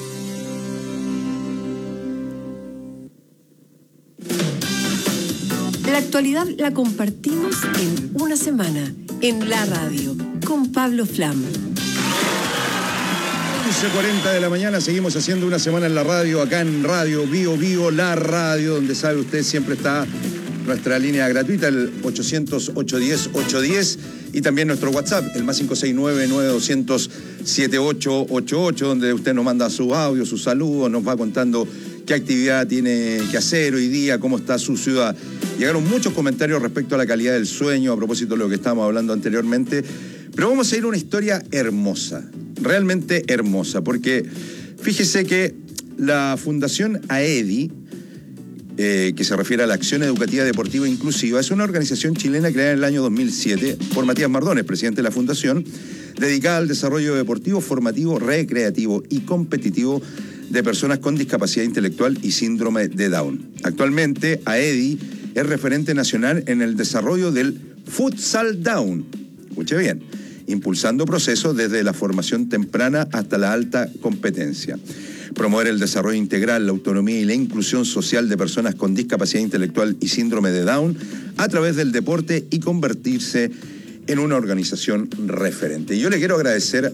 La actualidad la compartimos en una semana en la radio con Pablo Flam. once cuarenta de la mañana, seguimos haciendo una semana en la radio, acá en Radio Bio Bio, la radio, donde sabe usted siempre está nuestra línea gratuita, el ochocientos, ochocientos diez, ochocientos diez, y también nuestro WhatsApp, el más cinco seis nueve, nueve dos cero cero, siete ocho ocho ocho, donde usted nos manda su audio, sus saludos, nos va contando qué actividad tiene que hacer hoy día, cómo está su ciudad. Llegaron muchos comentarios respecto a la calidad del sueño, a propósito de lo que estábamos hablando anteriormente, pero vamos a ir a una historia hermosa, realmente hermosa, porque fíjese que la Fundación AEDI eh, que se refiere a la Acción Educativa Deportiva Inclusiva. Es una organización chilena creada en el año dos mil siete por Matías Mardones, presidente de la Fundación, dedicada al desarrollo deportivo, formativo, recreativo y competitivo de personas con discapacidad intelectual y síndrome de Down. Actualmente, AEDI es referente nacional en el desarrollo del Futsal Down. Escuche bien, impulsando procesos desde la formación temprana hasta la alta competencia. Promover el desarrollo integral, la autonomía y la inclusión social de personas con discapacidad intelectual y síndrome de Down a través del deporte y convertirse en una organización referente. Yo le quiero agradecer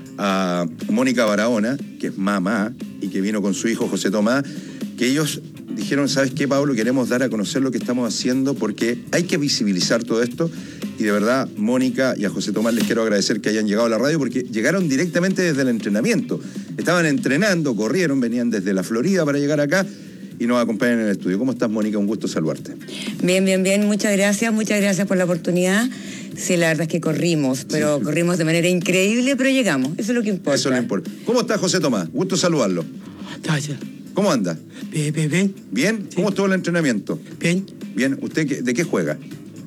a Mónica Barahona, que es mamá y que vino con su hijo José Tomás, que ellos dijeron, ¿sabes qué, Pablo? Queremos dar a conocer lo que estamos haciendo porque hay que visibilizar todo esto. Y de verdad, Mónica y a José Tomás les quiero agradecer que hayan llegado a la radio porque llegaron directamente desde el entrenamiento. Estaban entrenando, corrieron, venían desde la Florida para llegar acá y nos acompañan en el estudio. ¿Cómo estás, Mónica? Un gusto saludarte. Bien, bien, bien. Muchas gracias. Muchas gracias por la oportunidad. Sí, la verdad es que corrimos, pero sí. corrimos de manera increíble, pero llegamos. Eso es lo que importa. Eso es lo importa. ¿Cómo está José Tomás? Gusto saludarlo. Gracias. ¿Cómo anda? Bien, bien, bien. ¿Bien? ¿Cómo estuvo el entrenamiento? Bien. Bien. ¿Usted qué, de qué juega?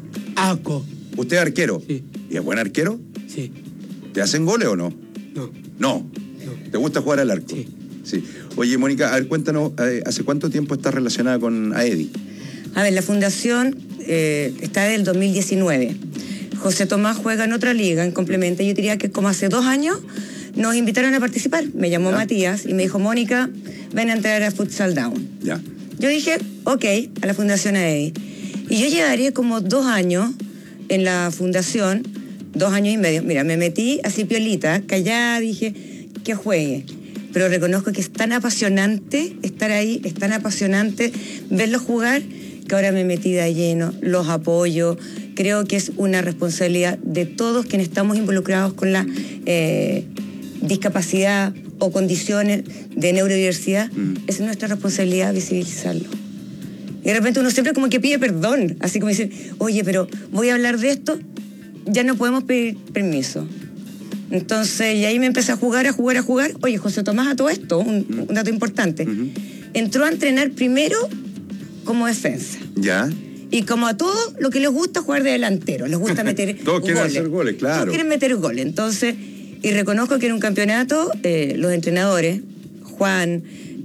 Arco. ¿Usted es arquero? Sí. ¿Y es buen arquero? Sí. ¿Te hacen goles o no? No. No. No. ¿Te gusta jugar al arco? Sí. Sí. Oye, Mónica, a ver, cuéntanos, eh, ¿hace cuánto tiempo estás relacionada con AEDI? A ver, la fundación eh, está desde el dos mil diecinueve. José Tomás juega en otra liga, en complemento. Yo diría que como hace dos años nos invitaron a participar. Me llamó ¿Ya? Matías y me dijo, Mónica, ven a entrar a Futsal Down. Ya. Yo dije, ok, a la Fundación AEDI. Y yo llegaría como dos años en la fundación, dos años y medio. Mira, me metí así piolita, callada, dije, que juegue. Pero reconozco que es tan apasionante estar ahí, es tan apasionante verlos jugar, que ahora me metí de lleno, los apoyo. Creo que es una responsabilidad de todos quienes estamos involucrados con la eh, discapacidad o condiciones de neurodiversidad. Mm. Es nuestra responsabilidad visibilizarlo. Y de repente uno siempre como que pide perdón, así como decir, oye, pero voy a hablar de esto, ya no podemos pedir permiso. Entonces, y ahí me empecé a jugar, a jugar, a jugar. Oye, José Tomás, a todo esto, un, un dato importante. Uh-huh. Entró a entrenar primero como defensa. Ya. Y como a todos, lo que les gusta jugar de delantero, les gusta meter todos quieren goles. hacer goles, claro. Todos quieren meter goles. Entonces, y reconozco que en un campeonato, eh, los entrenadores, Juan,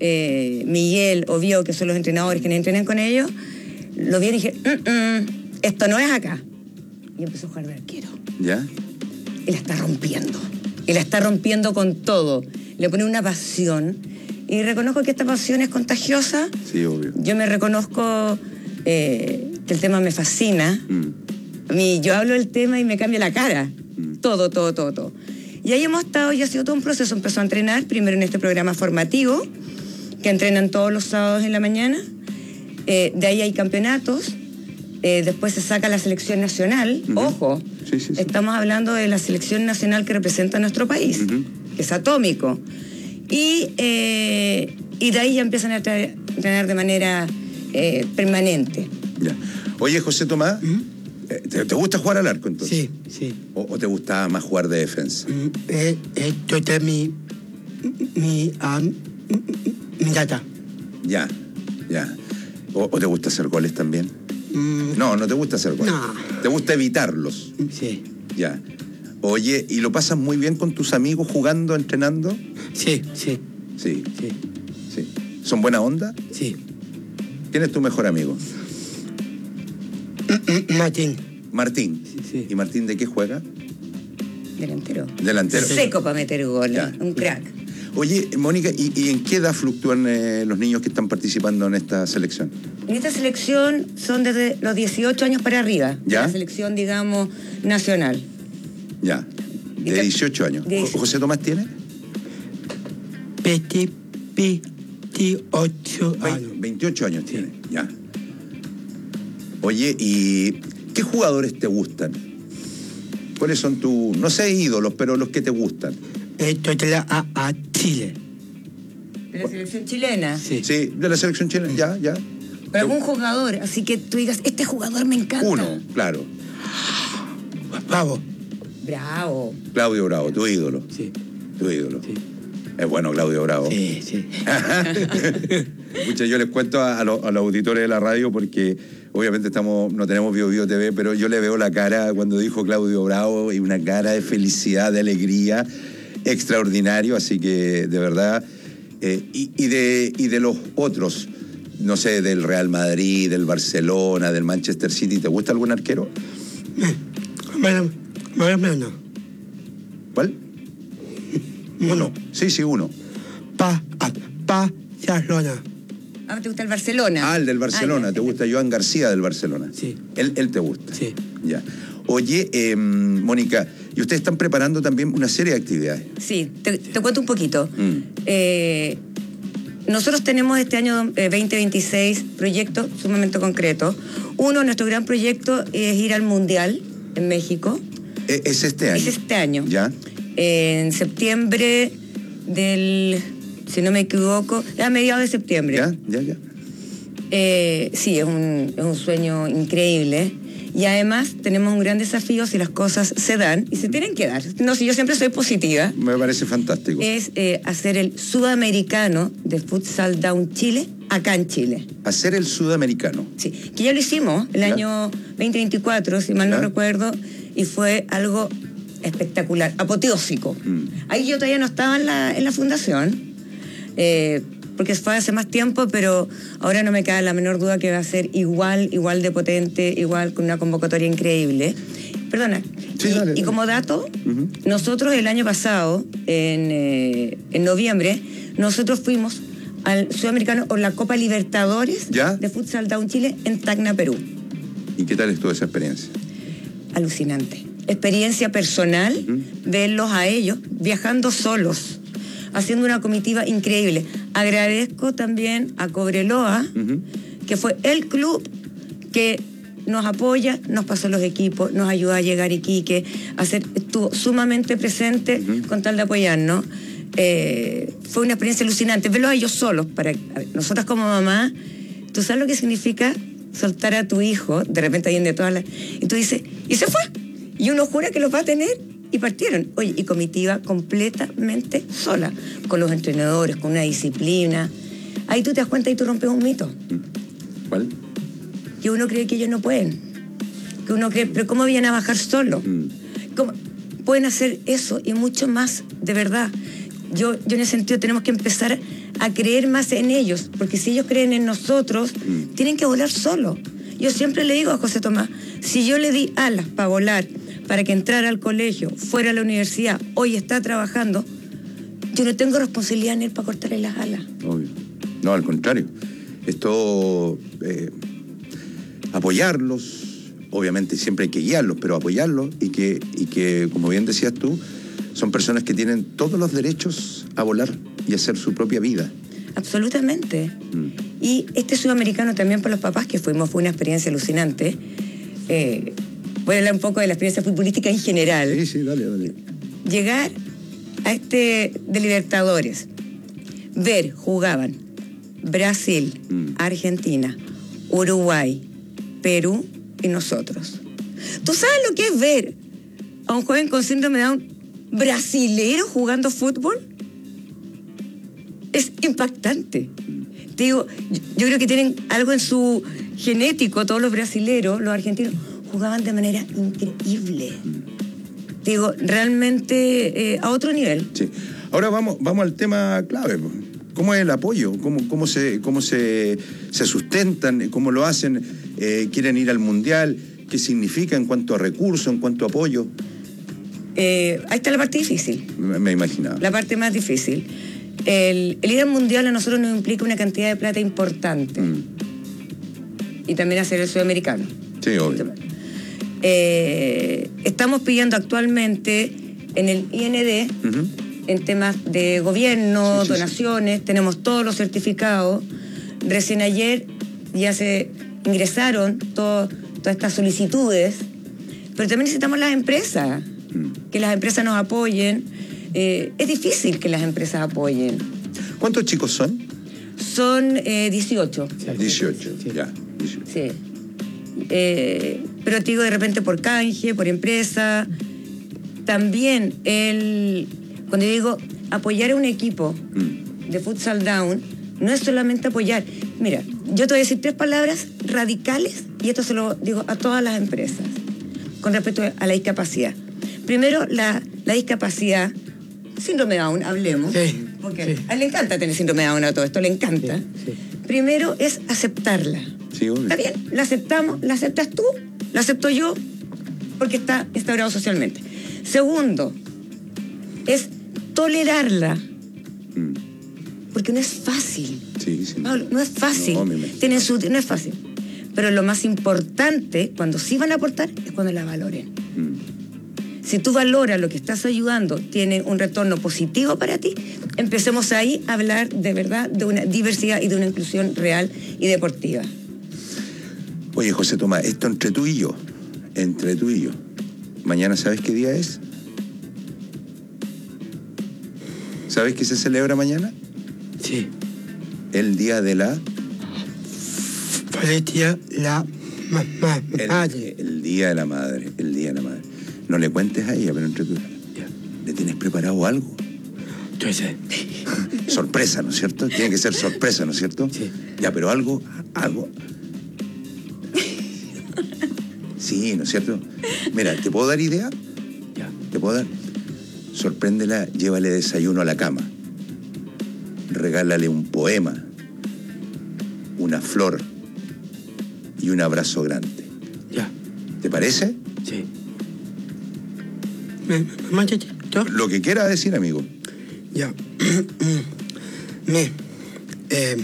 eh, Miguel, Oviedo, que son los entrenadores que entrenan con ellos, lo vi y dije, mm, mm, esto no es acá. Y empezó a jugar de arquero. ¿Ya? Y la está rompiendo. Y la está rompiendo con todo. Le pone una pasión. Y reconozco que esta pasión es contagiosa. Sí, obvio. Yo me reconozco eh, que el tema me fascina. Mm. A mí, yo hablo del tema y me cambia la cara. Mm. Todo, todo, todo, todo. Y ahí hemos estado, y ha sido todo un proceso. Empezó a entrenar, primero en este programa formativo, que entrenan todos los sábados en la mañana. Eh, de ahí hay campeonatos. Eh, después se saca la selección nacional. Uh-huh. Ojo, sí, sí, sí. Estamos hablando de la selección nacional que representa a nuestro país, uh-huh. que es atómico. Y, eh, y de ahí ya empiezan a tra- entrenar de manera eh, permanente. Ya. Oye, José Tomás, ¿Mm? ¿te, ¿te gusta jugar al arco entonces? Sí, sí. ¿O, o te gustaba más jugar de defensa? Mm, eh, esto es mi, mi, um, mi data. Ya, ya. ¿O, o te gusta hacer goles también? Mm. No, no te gusta hacer goles. No. ¿Te gusta evitarlos? Sí. Ya. Oye, ¿y lo pasas muy bien con tus amigos jugando, entrenando? Sí, sí. Sí. Sí. Sí. ¿Son buena onda? Sí. ¿Quién es tu mejor amigo? Martín. Martín. Sí, sí. ¿Y Martín de qué juega? Delantero. Delantero. Seco para meter goles. Ya. Un crack. Oye, Mónica, ¿y, y en qué edad fluctúan eh, los niños que están participando en esta selección? En esta selección son desde los dieciocho años para arriba. ¿Ya? La selección, digamos, nacional. Ya. De dieciocho años. De... ¿José Tomás tiene? veintiocho años. veintiocho años tiene, ya. Oye, ¿y qué jugadores te gustan? ¿Cuáles son tus, no sé, ídolos, pero los que te gustan? Esto es de la A A Chile. ¿De la selección chilena? Sí. Sí, de la selección chilena, ya, ya. Pero algún jugador, así que tú digas, este jugador me encanta. Uno, claro. Bravo. Bravo. Claudio Bravo, tu ídolo. Sí. Tu ídolo. Sí. Es bueno Claudio Bravo. Sí, sí. Escucha, yo les cuento a, a, los, a los auditores de la radio porque obviamente estamos, no tenemos Bio Bio T V, pero yo le veo la cara cuando dijo Claudio Bravo y una cara de felicidad, de alegría, extraordinario, así que de verdad, eh, y, y, de, y de los otros, no sé, del Real Madrid, del Barcelona, del Manchester City, ¿te gusta algún arquero? Bueno, bueno. ¿Cuál? Uno. Sí, sí, uno. Pa, pa, pa, Barcelona. Ah, ¿te gusta el Barcelona? Ah, el del Barcelona. Ah, ¿Te gusta Joan García del Barcelona? Sí. Él, él te gusta. Sí. Ya. Oye, eh, Mónica, y ustedes están preparando también una serie de actividades. Sí, te, te cuento un poquito. Mm. Eh, nosotros tenemos este año eh, veinte veintiséis proyectos sumamente concretos. Uno, nuestro gran proyecto es ir al Mundial en México. ¿Es, es este año? Es este año. Ya. En septiembre del, si no me equivoco, a mediados de septiembre. Ya, ya, ya. Eh, sí, es un, es un sueño increíble. Y además tenemos un gran desafío si las cosas se dan, y se tienen que dar. No, si yo siempre soy positiva. Me parece fantástico. Es eh, hacer el sudamericano de Futsal Down Chile, acá en Chile. Hacer el sudamericano. Sí, que ya lo hicimos el ¿Ya? año veinte veinticuatro, si mal no ¿Ya? recuerdo, y fue algo espectacular, apoteósico. Mm. Ahí yo todavía no estaba en la, en la fundación, eh, porque fue hace más tiempo, pero ahora no me cabe la menor duda que va a ser igual, igual de potente, igual con una convocatoria increíble. Perdona, Sí, y, dale, dale. y como dato, Ujú. nosotros el año pasado, en, eh, en noviembre, nosotros fuimos al Sudamericano o la Copa Libertadores ¿Ya? de Futsal Down Chile en Tacna, Perú. ¿Y qué tal estuvo esa experiencia? Alucinante. Experiencia personal, verlos a ellos viajando solos, haciendo una comitiva increíble. Agradezco también a Cobreloa, Ujú. que fue el club que nos apoya, nos pasó los equipos, nos ayudó a llegar a Iquique, a ser, estuvo sumamente presente con tal de apoyarnos. Eh, fue una experiencia alucinante, verlos a ellos solos. Para, a ver, nosotras como mamá, ¿tú sabes lo que significa soltar a tu hijo, de repente alguien de todas las... Y tú dices, y se fue. Y uno jura que los va a tener y partieron. Oye, y comitiva completamente sola, con los entrenadores, con una disciplina. Ahí tú te das cuenta y tú rompes un mito. ¿Cuál? Que uno cree que ellos no pueden. Que uno cree, pero ¿cómo vienen a bajar solo? ¿Cómo? Pueden hacer eso y mucho más, de verdad. Yo, yo en ese sentido tenemos que empezar a creer más en ellos, porque si ellos creen en nosotros, tienen que volar solo. Yo siempre le digo a José Tomás, si yo le di alas para volar, para que entrara al colegio, fuera a la universidad, hoy está trabajando, yo no tengo responsabilidad en él para cortarle las alas. Obvio. No, al contrario. Esto, eh, apoyarlos, obviamente siempre hay que guiarlos, pero apoyarlos y que, y que, como bien decías tú, son personas que tienen todos los derechos a volar y hacer su propia vida. Absolutamente. Y este sudamericano también para los papás que fuimos fue una experiencia alucinante. Eh, voy a hablar un poco de la experiencia futbolística en general. Sí, sí, dale, dale. Llegar a este de Libertadores, ver, jugaban Brasil, Argentina, Uruguay, Perú y nosotros. ¿Tú sabes lo que es ver a un joven con síndrome de Down brasilero jugando fútbol? Es impactante. Te digo, yo, yo creo que tienen algo en su genético, todos los brasileros, los argentinos, jugaban de manera increíble. Te digo, realmente eh, a otro nivel. Sí. Ahora vamos, vamos al tema clave. ¿Cómo es el apoyo? ¿Cómo, cómo, se, cómo se, se sustentan? ¿Cómo lo hacen? Eh, ¿Quieren ir al Mundial? ¿Qué significa en cuanto a recursos, en cuanto a apoyo? Eh, ahí está la parte difícil. Me, me imaginaba. La parte más difícil. El, el ir al mundial a nosotros nos implica una cantidad de plata importante. Mm. Y también hacer el sudamericano. Sí, obvio. Eh, estamos pidiendo actualmente en el I N D, Ujú. en temas de gobierno, Sí, sí, donaciones, tenemos todos los certificados. Recién ayer ya se ingresaron todo- todas estas solicitudes, pero también necesitamos las empresas, que las empresas nos apoyen. Eh, es difícil que las empresas apoyen. ¿Cuántos chicos son? Son eh, dieciocho. dieciocho, ya. dieciocho. Sí. Eh, pero te digo, de repente por canje, por empresa. También el, cuando digo apoyar a un equipo de Futsal Down, no es solamente apoyar. Mira, yo te voy a decir tres palabras radicales, y esto se lo digo a todas las empresas, con respecto a la discapacidad. Primero, la, la discapacidad, síndrome de Down, hablemos, Sí, porque sí. a él le encanta tener síndrome de Down, a todo esto le encanta. Sí. Primero es aceptarla. Sí, obvio. Está bien, la aceptamos, la aceptas tú, la acepto yo, porque está instaurado socialmente. Segundo, es tolerarla, porque no es fácil. Sí, sí. Pablo, no es fácil. No, me imagino. Tienen su, no es fácil. Pero lo más importante, cuando sí van a aportar, es cuando la valoren. Si tú valoras lo que estás ayudando, tiene un retorno positivo para ti, empecemos ahí a hablar de verdad de una diversidad y de una inclusión real y deportiva. Oye, José Tomás, esto entre tú y yo, entre tú y yo. ¿Mañana sabes qué día es? ¿Sabes qué se celebra mañana? Sí. El día de la... Feliz día la ma- ma- El, madre. el día de la madre, el día de la madre. No le cuentes a ella, pero entre tú... ¿Le tienes preparado algo? Entonces, Sorpresa, ¿no es cierto? Tiene que ser sorpresa, ¿no es cierto? Sí. Ya, pero algo, algo... Sí, ¿no es cierto? Mira, ¿te puedo dar idea? Ya. ¿Te puedo dar? Sorpréndela, llévale desayuno a la cama. Regálale un poema, una flor y un abrazo grande. ya, ¿Te parece? sí. Me, me, mándate, ¿yo? Lo que quiera decir, amigo. Ya. Me. Eh,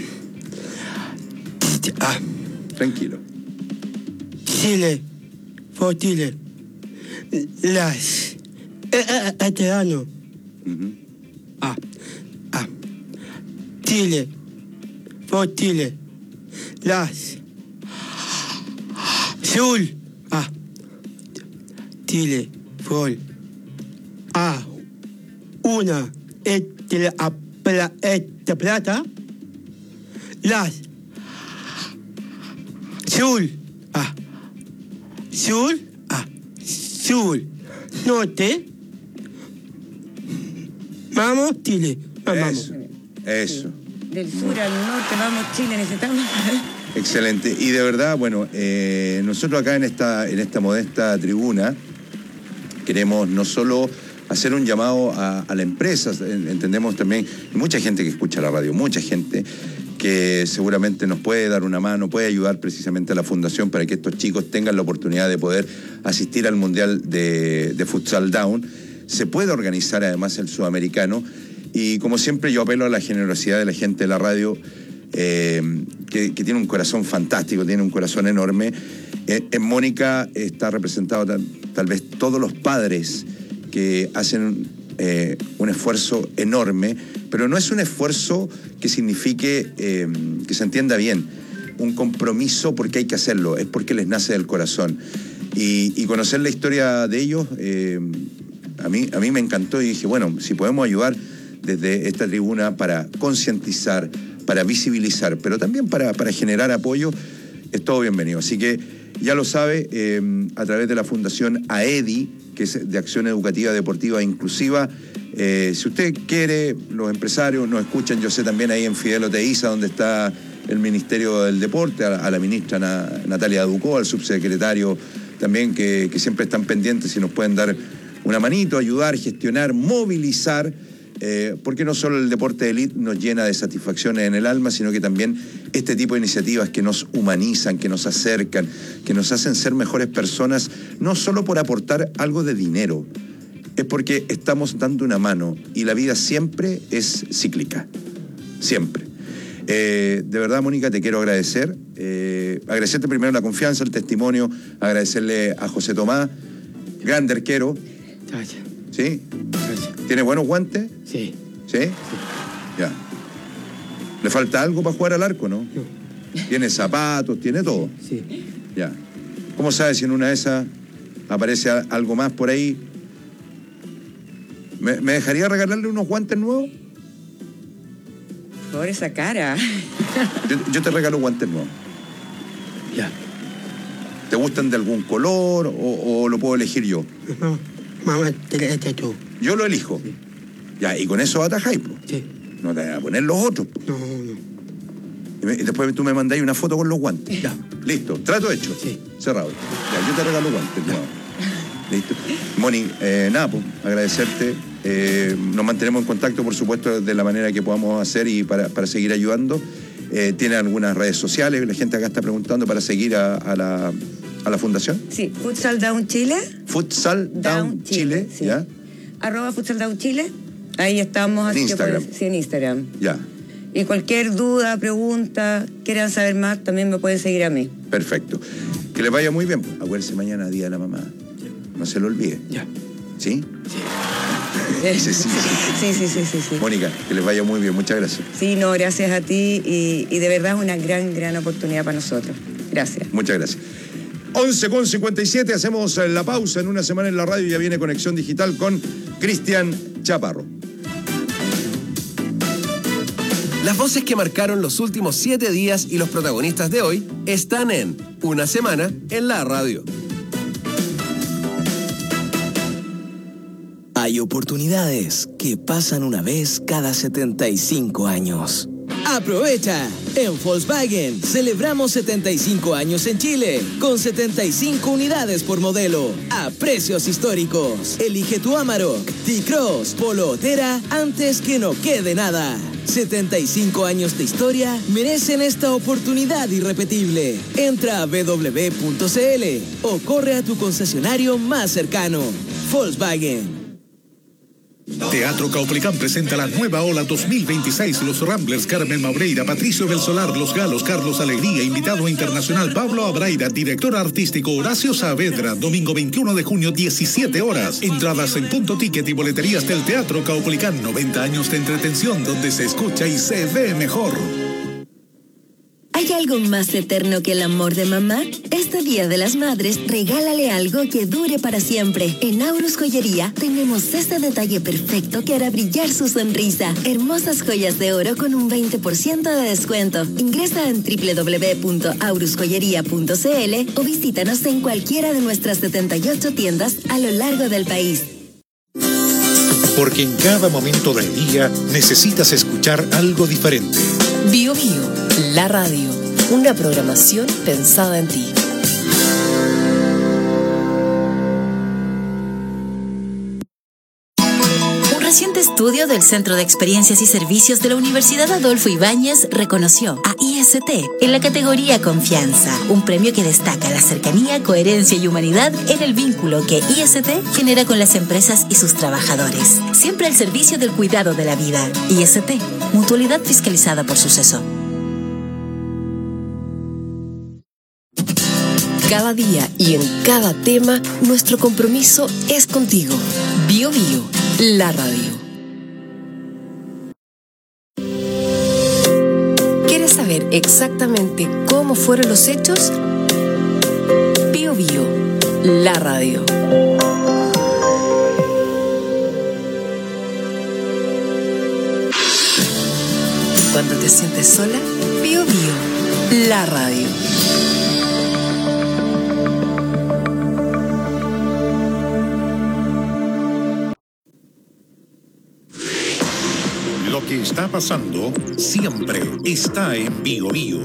ah, Tranquilo. Chile. For Chile. Las. Eh, eh, este año. Ujú. Ah. Ah. Chile. For Chile. Las. Azul. Ah. Chile. For. Ah. Una. Este, a, pla, este plata. Las. Azul. Ah. Azul. Ah. Azul. Norte. Vamos, Chile. Vamos. Eso, eso. Del sur al norte, vamos, Chile, necesitamos... Excelente. Y de verdad, bueno, eh, nosotros acá en esta, en esta modesta tribuna queremos no solo hacer un llamado a, a la empresa, entendemos también, hay mucha gente que escucha la radio, mucha gente que seguramente nos puede dar una mano, puede ayudar precisamente a la fundación para que estos chicos tengan la oportunidad de poder asistir al Mundial de, de Futsal Down. Se puede organizar además el sudamericano y como siempre yo apelo a la generosidad de la gente de la radio eh, que, que tiene un corazón fantástico, tiene un corazón enorme. Eh, en Mónica está representado tal, tal vez todos los padres que hacen eh, un esfuerzo enorme, pero no es un esfuerzo que signifique eh, que se entienda bien, un compromiso porque hay que hacerlo, es porque les nace del corazón. Y, y conocer la historia de ellos, eh, a, mí, a mí me encantó y dije, bueno, si podemos ayudar desde esta tribuna para concientizar, para visibilizar, pero también para, para generar apoyo, es todo bienvenido. Así que ya lo sabe, eh, a través de la Fundación AEDI, que es de Acción Educativa Deportiva Inclusiva, eh, si usted quiere, los empresarios nos escuchan, yo sé también ahí en Fidel Oteiza, donde está el Ministerio del Deporte, a, a la ministra Na, Natalia Ducó, al subsecretario también, que, que siempre están pendientes si nos pueden dar una manito, ayudar, gestionar, movilizar, eh, porque no solo el deporte de élite nos llena de satisfacciones en el alma, sino que también este tipo de iniciativas que nos humanizan, que nos acercan, que nos hacen ser mejores personas, no solo por aportar algo de dinero, es porque estamos dando una mano y la vida siempre es cíclica, siempre. Eh, de verdad, Mónica, te quiero agradecer, eh, agradecerte primero la confianza, el testimonio, agradecerle a José Tomás, grande arquero. Gracias. ¿Sí? Gracias. ¿Tiene buenos guantes? Sí. ¿Sí? Ya. ¿Le falta algo para jugar al arco, no? No. Tiene zapatos, tiene todo. Sí. Ya. ¿Cómo sabes si en una de esas aparece a- algo más por ahí? ¿Me, me dejaría regalarle unos guantes nuevos? Por esa cara. Yo, yo te regalo guantes nuevos. Ya. ¿Te gustan de algún color o, o lo puedo elegir yo? Mamá, mamá, te este tú. Yo lo elijo. Ya, y con eso atajáis, po. Sí. No te vas a poner los otros, po. No, no. Y, me- y después tú me mandáis una foto con los guantes. Ya, listo. Trato hecho. Sí. Cerrado. Ya, yo te regalo guantes. No. Listo. Moni, eh, nada, pues, agradecerte. Eh, nos mantenemos en contacto, por supuesto, de la manera que podamos hacer y para, para seguir ayudando. Eh, ¿Tiene algunas redes sociales? La gente acá está preguntando para seguir a, a la, a la fundación. Sí, Futsal Down Chile, Futsal Down, Chile, sí. ¿ya? arroba Futsal Down Chile. Ahí estamos. En así que Instagram. pueden- sí, en Instagram. Ya, Y cualquier duda, pregunta, quieran saber más, también me pueden seguir a mí. perfecto. Que les vaya muy bien. Acuérdense, mañana Día de la Mamá. No se lo olvide. Ya. ¿Sí? Sí. Sí, sí, sí. Sí, sí, sí, sí, sí. Mónica, que les vaya muy bien. Muchas gracias. Sí, no, gracias a ti y, y de verdad es una gran, gran oportunidad para nosotros. Gracias. Muchas gracias. once con cincuenta y siete, hacemos eh, la pausa. En una semana en la radio ya viene Conexión Digital con Cristian Chaparro. Las voces que marcaron los últimos siete días y los protagonistas de hoy están en Una Semana en la Radio. Hay oportunidades que pasan una vez cada setenta y cinco años. ¡Aprovecha! En Volkswagen celebramos setenta y cinco años en Chile, con setenta y cinco unidades por modelo, a precios históricos. Elige tu Amarok, T-Cross, Polo o Tera antes que no quede nada. setenta y cinco años de historia merecen esta oportunidad irrepetible. Entra a w w w punto c l o corre a tu concesionario más cercano. Volkswagen. Teatro Caupolicán presenta la nueva ola dos mil veintiséis. Los Ramblers, Carmen Maureira, Patricio del Solar, Los Galos, Carlos Alegría, invitado internacional Pablo Abraira, director artístico Horacio Saavedra, domingo veintiuno de junio, diecisiete horas. Entradas en Punto Ticket y boleterías del Teatro Caupolicán. noventa años de entretención donde se escucha y se ve mejor. ¿Hay algo más eterno que el amor de mamá? Este Día de las Madres, regálale algo que dure para siempre. En Aurus Joyería tenemos este detalle perfecto que hará brillar su sonrisa. Hermosas joyas de oro con un veinte por ciento de descuento. Ingresa en w w w punto aurus joyería punto c l o visítanos en cualquiera de nuestras setenta y ocho tiendas a lo largo del país. Porque en cada momento del día necesitas escuchar algo diferente. Bio Bio, la radio, una programación pensada en ti. Un reciente estudio del Centro de Experiencias y Servicios de la Universidad Adolfo Ibáñez reconoció a I S T en la categoría Confianza, un premio que destaca la cercanía, coherencia y humanidad en el vínculo que I S T genera con las empresas y sus trabajadores, siempre al servicio del cuidado de la vida. I S T, mutualidad fiscalizada por Suceso. Cada día y en cada tema, nuestro compromiso es contigo. Bio Bio, la radio. ¿Quieres saber exactamente cómo fueron los hechos? Bio Bio, la radio. Cuando te sientes sola, Bio Bio, la radio. Lo que está pasando siempre está en Bio Bio.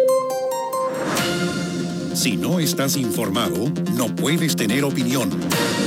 Si no estás informado, no puedes tener opinión.